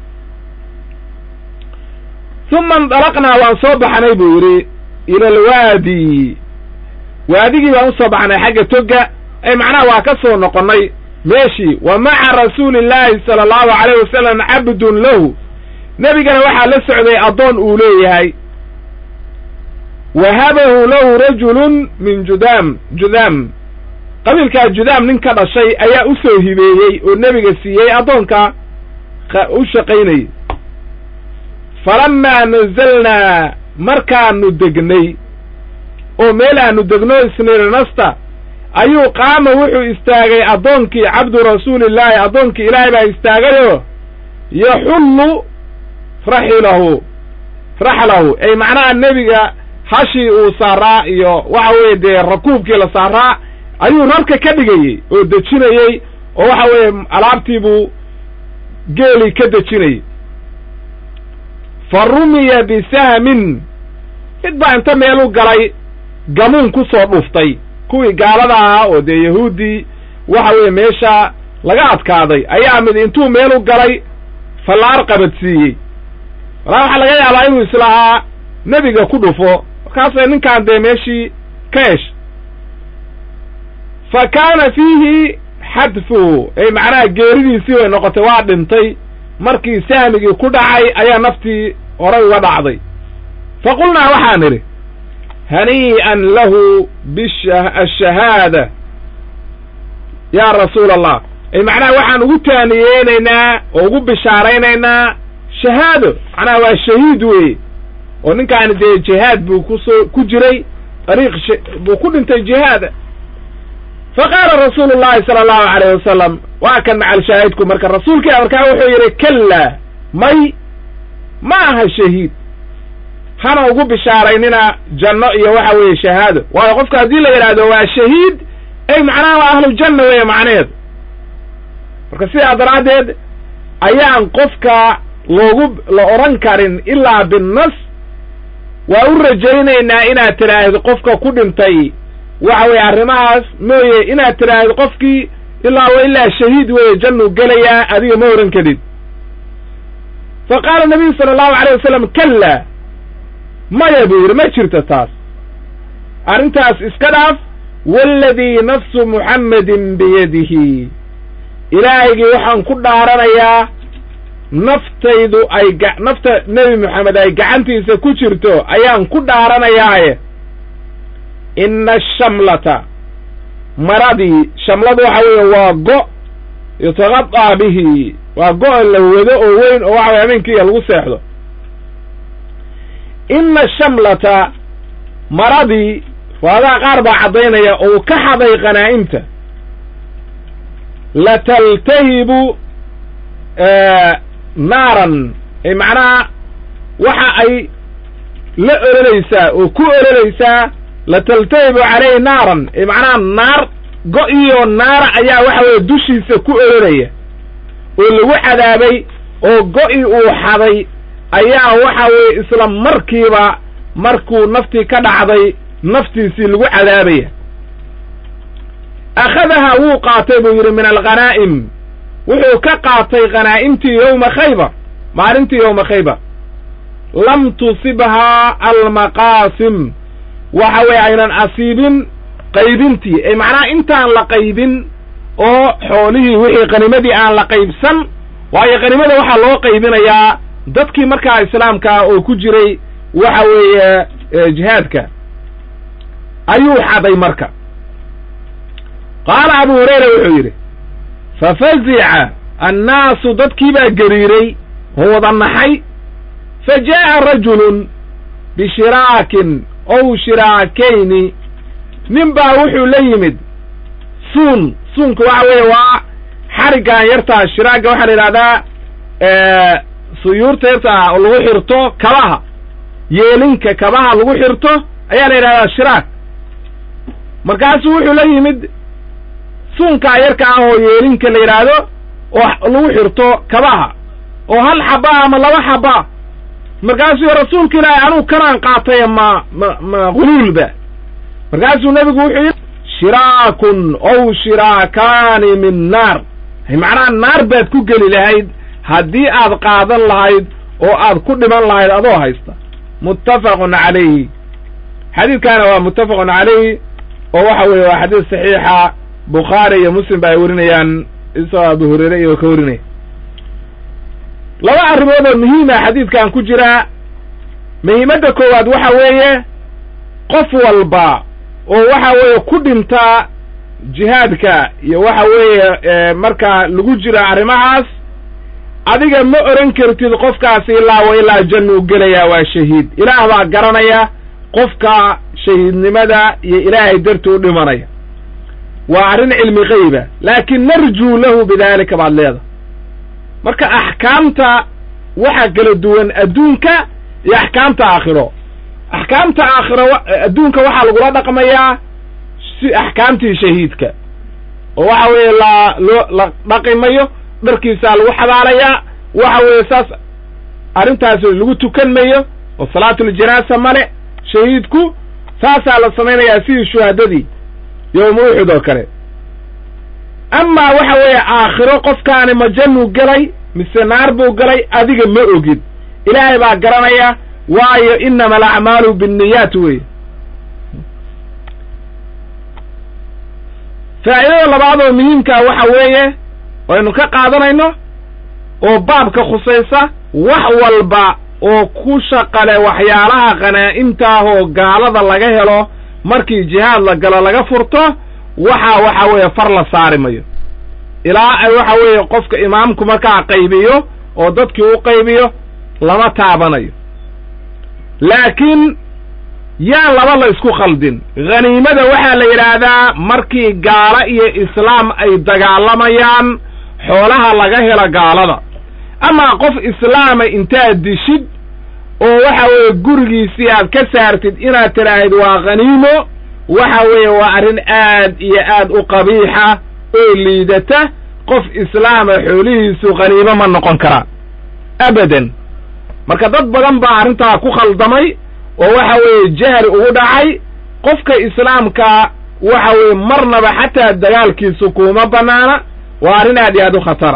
uma indalaqnaa waan soo baxnay buu yidhi ila alwaadi waadigii baan usoo baxnay xagga toga ay macnaha waa ka soo noqonnay meeshii wa maca rasuuli illaahi sala allahu calayh wasalam cabdun lahu nebigana waxaa la socday addoon uu leeyahay wahabahu lahu rajulun min judaam judaam qabiilkaa judaam nin ka dhashay ayaa u soo hibeeyey oo nebiga siiyey addoonka u shaqaynayay falammaa nazalnaa markaanu degnay oo meel aanu degno isniirnasta ayuu qaama wuxuu istaagay addoonkii cabdu rasuulillaahi addoonkii ilaahay baa istaagayoo yaxullu raxilahu raxlahu ay macnaha nebiga hashii uu saaraa iyo waxa weeye dee rakuubkii la saaraa ayuu rarka ka dhigayey oo dejinayey oo waxa weeye alaabtii buu geelii ka dejinayey fa rumiya bisahmin mid baa inta meel u galay gamuun ku soo dhuftay kuwii gaalada ahaa oo dee yahuuddii waxa weeye meesha laga adkaaday ayaa mid intuu meel u galay fallaar qabadsiiyey walaa waxaa laga yaabaa inuu islahaa nebiga ku dhufo markaasay ninkaan dee meeshii ka hesh fa kaana fiihi xadfuhu ay macnaha geeridiisii bay noqotay waa dhintay markii sahmigii ku dhacay ayaa naftii horay uga dhacday fa qulnaa waxaan idhi hanii'an lahu biashahaada yaa rasuula allah ay macnaha waxaan ugu taaniyeynaynaa oo ugu bishaaraynaynaa shahaado macnaha waa shahiid weeye oo ninkaani dee jihaad buu kusoo ku jiray dariiq buu ku dhintay jihaada fa qaala rasuulu llahi sala allahu calayh wasalam waa kan macal shaahidku marka rasuulkii markaa wuxuu yidhi kallaa may ma aha shahiid hana ugu bishaaraynina janno iyo waxa weeye shahaado waayo qofka haddii la yidhaahdo waa shahiid ay macnaha waa ahlujanna weeye macnaheedu marka sidaa daraaddeed ayaan qofka loogu la odhan karin ilaa binnas waa u rajaynaynaa inaad tidhaahdo qofka ku dhintay waxa weeye arrimahaas mooye inaad tidhaahdo qofkii ilaa wa ilaa shahiid weeye jannuu gelayaa adiga ma ohan kadid fa qaala nabiyu sala allahu alayh wasalam kallaa maya buu yidhi ma jirto taas arrintaas iska dhaaf waaladii nafsu muxammadin biyadihi ilaahigii waxaan ku dhaaranayaa naftaydu ay ga nafta nebi moxamed ay gacantiisa ku jirto ayaan ku dhaaranayaaye inna ashamlata maradii shamladu waxa weeye waa go' yutaqadaa bihi waa go' la wado oo weyn oo waxa weye habeenkiiya lagu seexdo inna ashamlata maradii waadaa qaar baa caddaynaya oo ka xaday qanaa'imta lataltahibu naaran ay macnaha waxa ay la ololeysaa oo ku ololeysaa lataltahibu calayhi naaran ay macnaha naar go-iyo naara ayaa waxa weeye dushiisa ku ololaya oo lagu cadaabay oo go-i uu xaday ayaa waxa weeye isla markiiba markuu naftii ka dhacday naftiisii lagu cadaabaya akhadaha wuu qaatay buu yidhi min alghanaa'im wuxuu ka qaatay khanaa'imtii yowma khaybar maalintii yowma khaybar lam tusibhaa almaqaasim waxa weeye aynan asiibin qaybintii ay macnaha intaan la qaybin oo xoolihii wixii qanimadii aan la qaybsan waayo qanimada waxaa loo qaybinayaa dadkii markaa islaamkaa oo ku jiray waxa weeye jihaadka ayuu xaday marka qaala abu hurayra wuxuu yidhi fafazica annaasu dadkii baa gariiray oo wada naxay fa jaa'a rajulun bishiraakin ow shiraakayni nin baa wuxuu la yimid suun suunka waxa weeye waa xariggaan yartaa shiraagga waxaa la yidhahdaa suyuurta yartaa oo lagu xirto kabaha yeelinka kabaha lagu xirto ayaa la yidhahdaa shiraag markaasuu wuxuu la yimid suunkaa yarka ah oo yeelinka la yidhaahdo oo lagu xirto kabaha oo hal xaba ama laba xaba markaasuu rasuulka ilaahay anuu kanaan qaatay ma ma ma guluulba markaasuu nebigu wuxuu yidhi shiraakun ow shiraakaani min naar macnaha naar baad ku geli lahayd haddii aad qaadan lahayd oo aad ku dhiman lahayd adoo haysta muttafaqun calayhi xadiidkaana waa muttafaqun calayhi oo waxa weeye waa xadiis saxiixa bukhaari iyo muslim ba ay warinayaan isagoo abu hurayre iyo ka warinaya laba arrimood oo muhiima xadiidkan ku jira muhiimadda koowaad waxa weeye qof walba oo waxa weeye ku dhinta jihaadka iyo waxa weeye marka lagu jira arrimahaas adiga ma oran kartid qofkaasi ilaa wa ilaa jannu gelaya waa shahiid ilaah baa garanaya qofka shahiidnimada iyo ilaahay darti u dhimanaya waa arrin cilmi qayba laakiin narjuu lahu bidaalika baad leeda marka axkaamta waxa kala duwan adduunka iyo axkaamta aakhiro axkaamta aakhiro adduunka waxaa lagula dhaqmayaa si axkaamtii shahiidka oo waxa weeye la loo la dhaqimayo dharkiisaa lagu xabaalayaa waxa weeye saas arrintaas lagu tukan mayo oo salaatuljanaasa male shahiidku saasaa la samaynayaa sidii shuhaadadii yowma uxud oo kale amaa waxa weeye aakhiro qofkaani ma jannuu gelay mise naar buu galay adiga ma ogid ilaahay baa garanaya waayo innama alacmaalu binniyaat wey faa'idada labaad oo muhiimkaa waxa weeye waynu ka qaadanayno oo baabka khusaysa wax walba oo ku shaqale waxyaalaha qanaa'imtaah oo gaalada laga helo markii jihaad la galo laga furto waxa waxa weeye far la saari mayo ilaa ay waxa weeye qofka imaamku markaa qaybiyo oo dadkii u qaybiyo lama taabanayo laakiin yaan laba la isku khaldin haniimada waxaa la yidhaahdaa markii gaalo iyo islaam ay dagaalamayaan xoolaha laga helo gaalada amaa qof islaama intaad dishid oo waxa weeye gurigiisii aad ka saartid inaad tidhaahid waa khaniimo waxa weeye waa arrin aad iyo aad u qabiixa oo liidata qof islaama xoolihiisu khaniimo ma noqon karaa abadan marka dad badan baa arrintaa ku khaldamay oo waxa weeye jahli ugu dhacay qofka islaamka waxa weeye marnaba xataa dagaalkiisu kuma banaana waa arrin aad iyo aad u khatara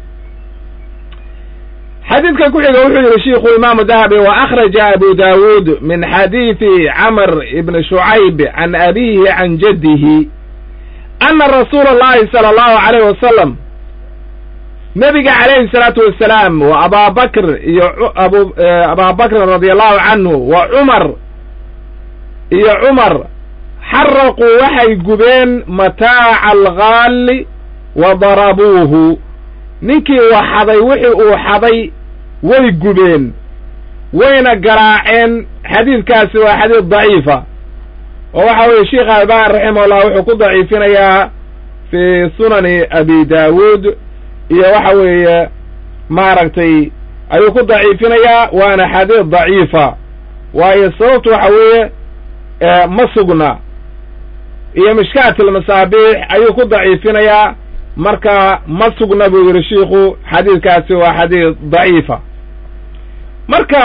xadiidka ku xiga wuxuu yidhi shiikhu imaamu dahabi wa akhraja abu daawuud min xadiidi camr ibn shucayb can abiihi can jaddihi ana rasuula allahi sala allahu calayh wasalam nebiga calayhi salaatu wassalaam wa abaa bakr iyo abu abaa bakrin radia allahu canhu wa cumar iyo cumar xaraquu waxay gubeen mataaca algaalli wa darabuuhu ninkii wax xaday wixii uu xaday way gubeen wayna garaaceen xadiidkaasi waa xadiid daciifa oo waxa weeye sheikh albani raximahullah wuxuu ku daciifinayaa fii sunani abi daawuud iyo waxa weeye maaragtay ayuu ku daciifinayaa waana xadiid daciifa waayo sababtu waxa weeye ma sugna iyo mishkaat almasaabiix ayuu ku daciifinayaa marka ma sugna buu yidhi shiikhu xadiidkaasi waa xadiid daciifa marka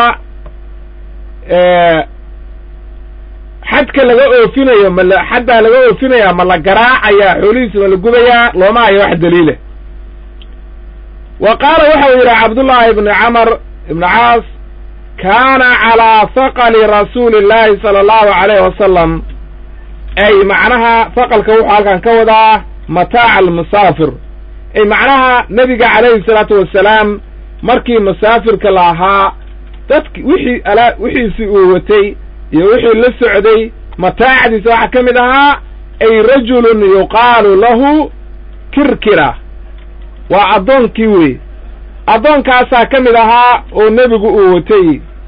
xadka laga oofinayo ma la xaddaa laga oofinaya ma la garaacayaa xoolihiisa ma la gubayaa looma hayo wax daliila wa qaala waxa uu yidhi cabdullaahi ibni camar ibni caas kaana calaa saqali rasuuli illaahi sala allahu calayhi wasalam ay macnaha saqalka wuxuu halkan ka wadaa mataaca almusaafir ay macnaha nebiga calayhi salaatu wassalaam markii musaafirka la ahaa dadki wixii alaa wixiisii uu watay iyo wixii la socday mataacdiisa waxaa ka mid ahaa ay rajulun yuqaalu lahu kirkira waa addoonkii wey addoonkaasaa ka mid ahaa oo nebigu uu watay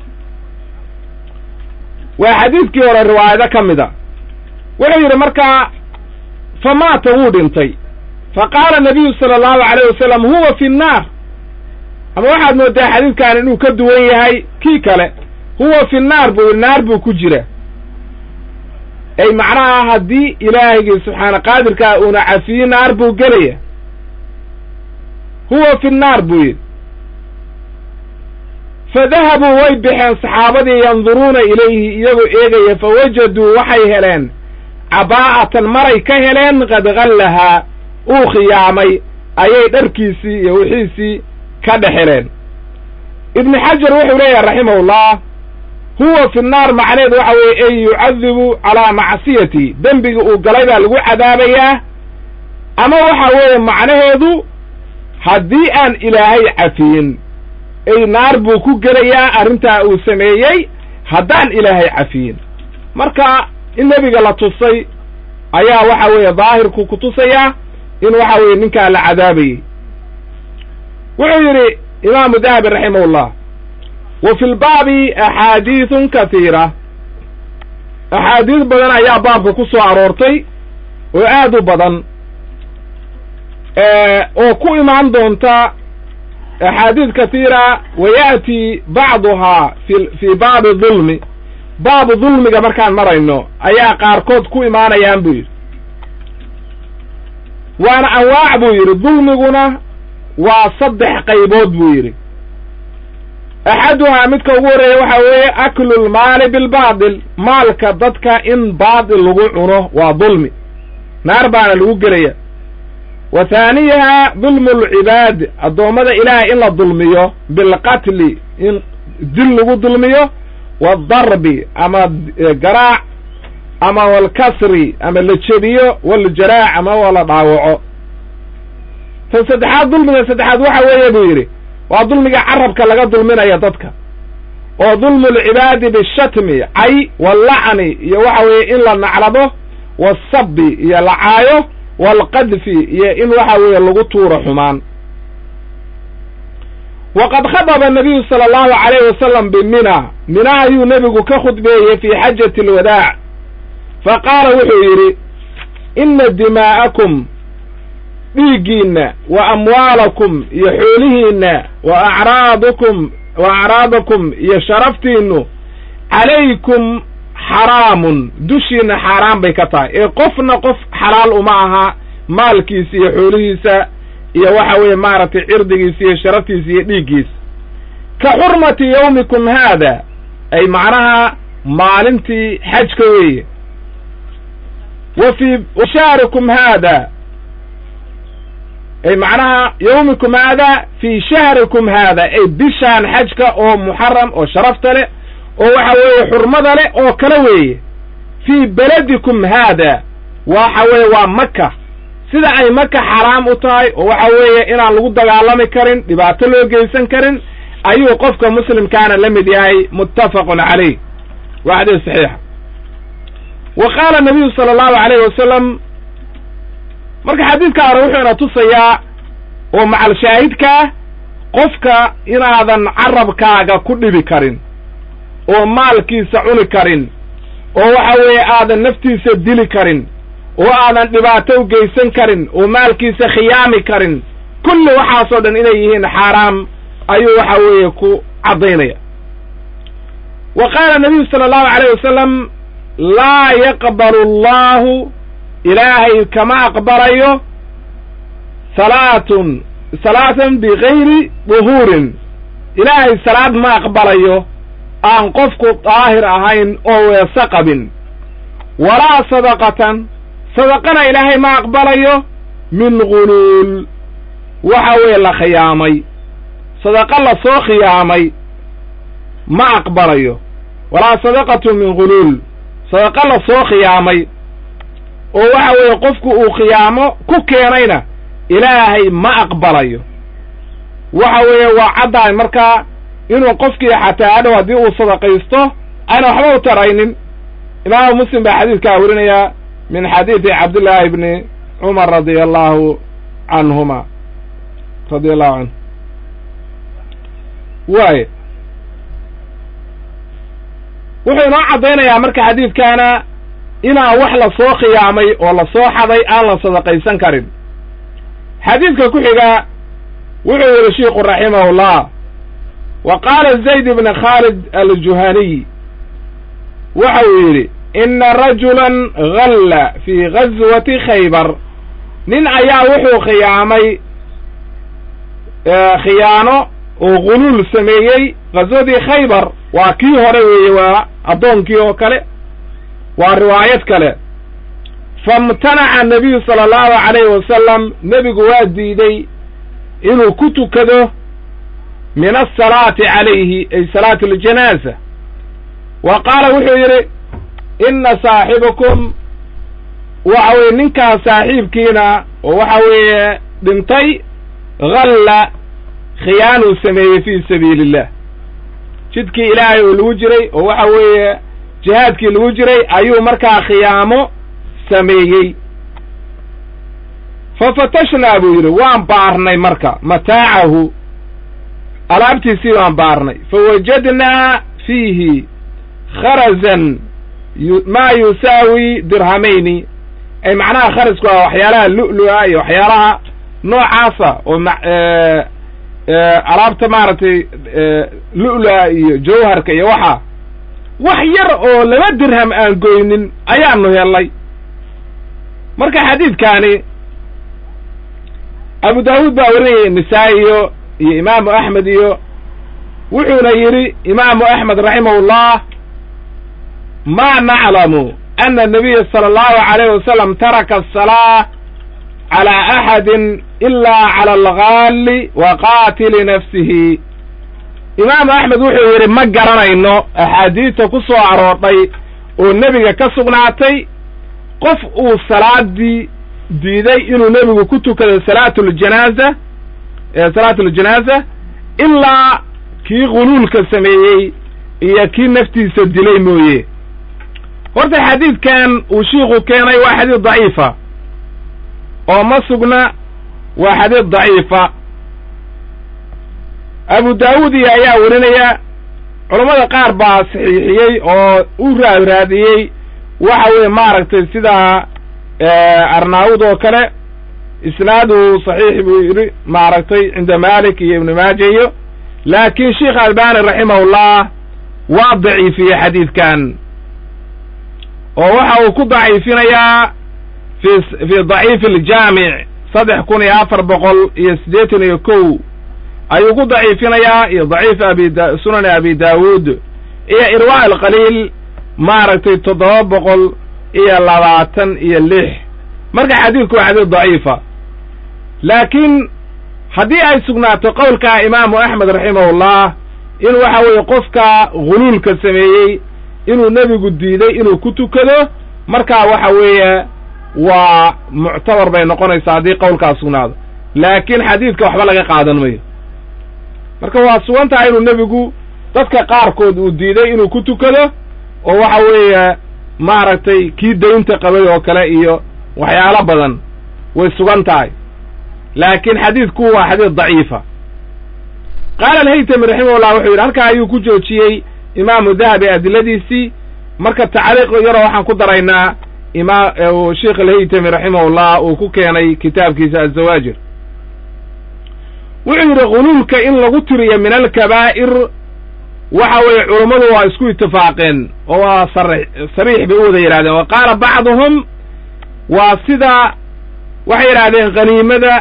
waa xadiidkii hore riwaayado ka mid a wuxuu yidhi markaa famaata wuu dhintay fa qaala nabiyu sala allahu calayh wasalam huwa fi nnaar ama waxaad moodaa xadiidkan inuu ka duwan yahay kii kale huwa fi nnaar buu naar buu ku jira ay macnaha haddii ilaahigii subxaana qaadirkaa uuna cafiye naar buu gelaya huwa fi nnaar buu yidhi fadahabuu way baxeen saxaabadii yanduruuna ilayhi iyagoo eegaya fawajaduu waxay heleen cabaa'atan maray ka heleen qad gallahaa uu khiyaamay ayay dharkiisii iyo wixiisii ka dhex heleen ibnu xajar wuxuu leeyahay raximahullah huwa fi nnaar macneed waxa weeye an yucadibu calaa macsiyati dembiga uu galay baa lagu cadaabayaa ama waxa weeye macnaheedu haddii aan ilaahay cafiyin ay naar buu ku gelayaa arrintaa uu sameeyey haddaan ilaahay cafiyin marka in nebiga la tusay ayaa waxa weeye daahirku ku tusayaa in waxa weeye ninkaa la cadaabayey wuxuu yidhi imaamu dahabi raximahullah wa fi lbaabi axaadiidun katiira axaadiis badan ayaa baabka ku soo aroortay oo aad u badan oo ku imaan doonta axaadiis katiira wayaأti bacduhaa fi fii baabi dulmi baabu dulmiga markaan marayno ayaa qaarkood ku imaanayaan buu yidhi waana anwaac buu yidhi dulmiguna waa saddex qaybood buu yidhi axaduhaa midka ugu horreeya waxa weeye aklu lmaali bilbaatil maalka dadka in baatil lagu cuno waa dulmi naar baana lagu gelaya wa haaniyaha dulmu lcibaad addoommada ilaahay in la dulmiyo bilqatli in dil lagu dulmiyo waadarbi ama garaac ama walkasri ama la jebiyo waljaraac ama waa la dhaawaco tan saddexaad dulmiga saddexaad waxa weeye buu yidhi waa dulmiga carabka laga dulminayo dadka oo dulmu lcibaadi bishatmi cay wallacni iyo waxa weeye in la naclado wasabi iyo lacaayo waalqadfi iyo in waxa weeye lagu tuuro xumaan waqad khadaba nabiyu sala allahu calayhi wasalam bimina mina ayuu nebigu ka khudbeeyey fii xajati alwadaac fa qaala wuxuu yidhi inna dimaa'akum dhiiggiinna wa amwaalakum iyo xoolihiinna wa acraadukum wa acraadakum iyo sharaftiinnu calaykum xaraamun dushiinna xaaraan bay ka tahay ee qofna qof xalaal uma aha maalkiisa iyo xoolihiisa iyo waxa weeye maaragtay cirdigiisa iyo sharaftiisa iyo dhiiggiisa ka xurmati yawmikum haada ay macnaha maalintii xajka weeye wa fii shaarikum haada ay macnaha yawmikum haada fii shahrikum haada ay bishaan xajka oo muxaram oo sharafta leh oo waxa weeye xurmada leh oo kale weeye fii beladikum haada waxa weeye waa maka sida ay maka xaraam u tahay oo waxa weeye inaan lagu dagaalami karin dhibaato loo geysan karin ayuu qofka muslimkaana la mid yahay muttafaqun calayh waa xadiis saxiixa wa qaala nabiyu sala allahu calayhi wasalam marka xadiidka hore wuxuu ina tusayaa oo macal shaahidkaa qofka inaadan carabkaaga ku dhibi karin oo maalkiisa cuni karin oo waxa weeye aadan naftiisa dili karin oo aadan dhibaato u geysan karin oo maalkiisa khiyaami karin kulli waxaasoo dhan inay yihiin xaaraam ayuu waxa weeye ku caddaynaya wa qaala nabiyu sala allahu calayh wasalam laa yaqbalu allahu ilaahay kama aqbalayo salaatun salaatan bigayri duhuurin ilaahay salaad ma aqbalayo aan qofku daahir ahayn oo weese qabin walaa sadaqatan sadaqana ilaahay ma aqbalayo min guluul waxa weeye la khiyaamay sadaqa la soo khiyaamay ma aqbalayo walaa sadaqatu min guluul sadaqa la soo khiyaamay oo waxa weeye qofku uu khiyaamo ku keenayna ilaahay ma aqbalayo waxa weeye waa caddahay markaa inuu qofkii xataa hadhow haddii uu sadaqaysto aana waxba u taraynin imaamu muslim baa xadiidkaa werinayaa min xadiidi cabdillaahi bni cumar radia allahu canhuma radia allahu canhu waaye wuxuu inoo caddaynayaa marka xadiidkaana inaan wax la soo khiyaamay oo la soo xaday aan la sadaqaysan karin xadiidka ku xiga wuxuu yidhi shiiku raximahullah wa qaala zayd ibn khaalid aljuhaniy waxa uu yidhi ina rajulan galla fii ghaswati khaybar nin ayaa wuxuu khiyaamay khiyaano oo guluul sameeyey ghazwadii khaybar waa kii hore weeye waa addoonkii oo kale waa riwaayad kale famtanaca nabiyu sala allahu calayhi wasalam nebigu waa diiday inuu ku tukado min asalaati calayhi ay salaati aljanaaza wa qaala wuxuu yidhi inna saaxibakum waxa weeye ninkaas saaxiibkiina oo waxa weeye dhintay halla khiyaanuu sameeyey fii sabiili illah jidkii ilaahay oo lagu jiray oo waxa weeye jihaadkii lagu jiray ayuu markaa khiyaamo sameeyey fafatashnaa buu yidhi waan baarnay marka mataacahu alaabtiisii waan baarnay fawajadnaa fiihi kharazan maa yusaawi dirhamayni ay macnaha kharasku waa waxyaalaha lu'lu'a iyo waxyaalaha noocaasa oo alaabta maaragtay lu'lu'a iyo jawharka iyo waxa wax yar oo laba dirham aan goynin ayaanu helnay marka xadiidkaani abu daawuud baa warinayay nisaa'i iyo iyo imaamu axmed iyo wuxuuna yidhi imaamu axmed raximahullah ma naclamu ana الnabiya salى allahu عalayh wasalam taraka الsalaaة calى axadi ila calى algaali wa qaatili nafsihi imaamu axmed wuxuu yidhi ma garanayno axaadiista ku soo aroodhay oo nebiga ka sugnaatay qof uu salaadii diiday inuu nebigu ku tukado salaat ljanaaza salaat aljanaaza ilaa kii guluulka sameeyey iyo kii naftiisa dilay mooye horta xadiidkan uu shiiku keenay waa xadiid daciifa oo ma sugna waa xadiid daciifa abu daawuud iyo ayaa warinaya culammada qaar baa saxiixiyey oo u raadraadiyey waxa weeye maaragtay sida arnaawud oo kale isnaaduhu saxiix buu yidhi maaragtay cinda malik iyo ibnu maaja iyo laakiin sheikh albani raximahullah waa daciifiyey xadiidkan oo waxa uu ku daciifinayaa fi fi daciif aljaamic saddex kun iyo afar boqol iyo siddeetan iyo kow ayuu ku daciifinayaa iyo daciif abi sunan abi daawuud iyo irwaa alqaliil maaragtay toddoba boqol iyo labaatan iyo lix marka xadiidku waa xadiid daciifa laakiin haddii ay sugnaato qowlka imaamu axmed raximahullah in waxa weeye qofka guluulka sameeyey inuu nebigu diiday inuu ku tukado markaa waxa weeye waa muctabar bay noqonaysaa haddii qowlkaas sugnaado laakiin xadiidka waxba laga qaadan mayo marka waa sugan tahay inuu nebigu dadka qaarkood uu diiday inuu ku tukado oo waxa weeye maaragtay kii daynta qabay oo kale iyo waxyaalo badan way sugan tahay laakiin xadiidku waa xadiid daciifa qaala alhaytami raximahullah wuxuu yidhi halkaa ayuu ku joojiyey imaamu dahabi adiladiisii marka tacliiq yaroo waxaan ku daraynaa imaa sheikh alhaytami raximahullah uu ku keenay kitaabkiisa azawaajir wuxuu yidhi guluulka in lagu tiriyo min alkabaa'ir waxa weeye culummadu waa isku itifaaqeen oo waa sari sariix bay u wada yidhahdeen wa qaala bacduhum waa sida waxay yidhahdeen khaniimada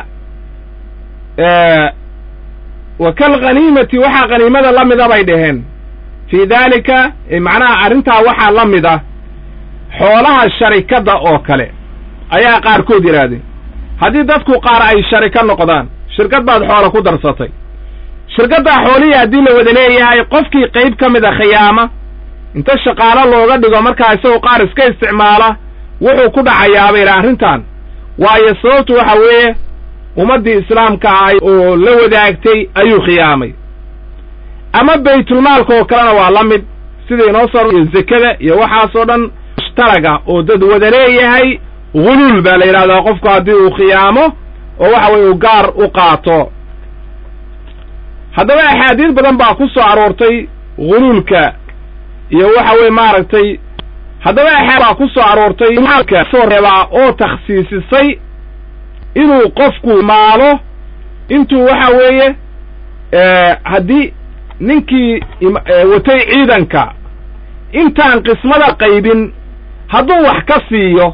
wa kalghaniimati waxaa khaniimada la mida bay dhaheen fii daalika macnaha arrintaa waxaa la mid ah xoolaha sharikadda oo kale ayaa qaarkood yidhaahdeen haddii dadku qaar ay sharika noqdaan shirkad baad xoola ku darsatay shirkaddaa xoolihii haddii la wada leeyahay qofkii qayb ka mid a khiyaama inta shaqaalo looga dhigo markaa isagoo qaar iska isticmaala wuxuu ku dhacayaa bay yidhaha arrintan waayo sababtu waxa weeye ummaddii islaamka ahay oo la wadaagtay ayuu khiyaamay ama baytulmaalka oo kalena waa la mid sida inoo soo iyo zekada iyo waxaasoo dhan mushtaraga oo dad wada leeyahay guluul baa la yidhahdaa qofku haddii uu khiyaamo oo waxa weye uu gaar u qaato haddaba axaadiis badan baa ku soo aroortay guluulka iyo waxa weye maaragtay haddaba axaadiis baa ku soo aroortay maalka soo reebaa oo takhsiisisay inuu qofku maalo intuu waxa weeye haddii ninkii watay ciidanka intaan qismada qaybin hadduu wax ka siiyo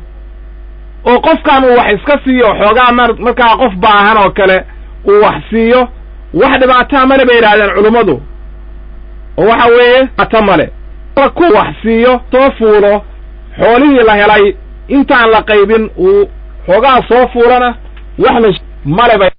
oo qofkan uu wax iska siiyo xoogaa markaa qof baahan oo kale uu wax siiyo wax dhibaataa male bay yidhahdeen culummadu oo waxa weeye ata male ku wax siiyo soo fuulo xoolihii la helay intaan la qaybin uu xoogaa soo fuulana waxna male bay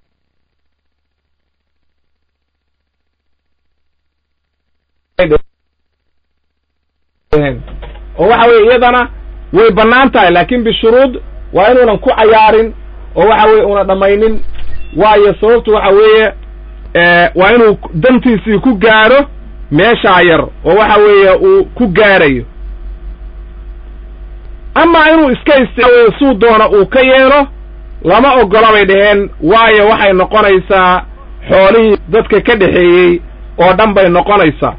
oo waxa weeye iyadana way bannaan tahay laakiin bishuruud waa inuunan ku cayaarin oo waxa weeye una dhammaynin waayo sababtu waxa weeye waa inuu dantiisii ku gaadho meeshaa yar oo waxa weeye uu ku gaadhayo amaa inuu iska isticmaalo suu doona uu ka yeelo lama oggola bay dhaheen waayo waxay noqonaysaa xoolihii dadka ka dhexeeyey oo dhan bay noqonaysaa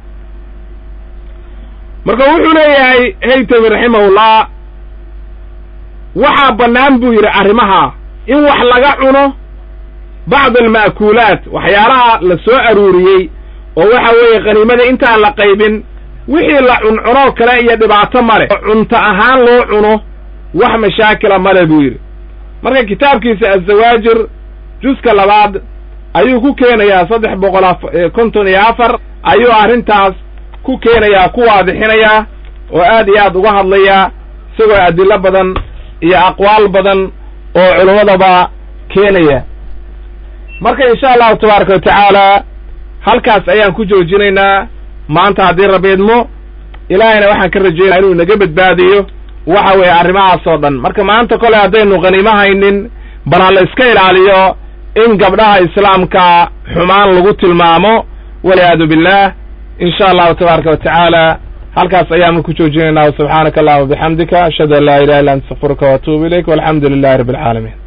marka wuxuu leeyahay haytami raximahullah waxaa bannaan buu yidhi arrimaha in wax laga cuno bacd alma'kuulaat waxyaalaha la soo aruuriyey oo waxa weeye qaniimada intaan la qaybin wixii la cuncunoo kale iyo dhibaato male cunto ahaan loo cuno wax mashaakila male buu yidhi marka kitaabkiisa azawaajir juska labaad ayuu ku keenayaa saddex boqol konton iyo afar ayuu arrintaas ku keenayaa ku waadixinayaa oo aad iyo aad uga hadlayaa isagoo adillo badan iyo aqwaal badan oo culimmadaba keenaya marka insha allahu tabaaraka wa tacaala halkaas ayaan ku joojinaynaa maanta haddii rabeedmo ilaahayna waxaan ka rajaynaya inuu naga badbaadiyo waxa weeye arrimahaas oo dhan marka maanta kole haddaynu qaniimo haynin bal ha la iska ilaaliyo in gabdhaha islaamka xumaan lagu tilmaamo waliyaadu billah insha allahu tabaaraka wa tacaala halkaas ayaanu ku joojinaynaa subxaanaka allahuma bixamdika ashhadu an laa ilaha illa anta astaghfiruka wa atuubu ilayk walxamdu lilahi rabbi alcaalamiin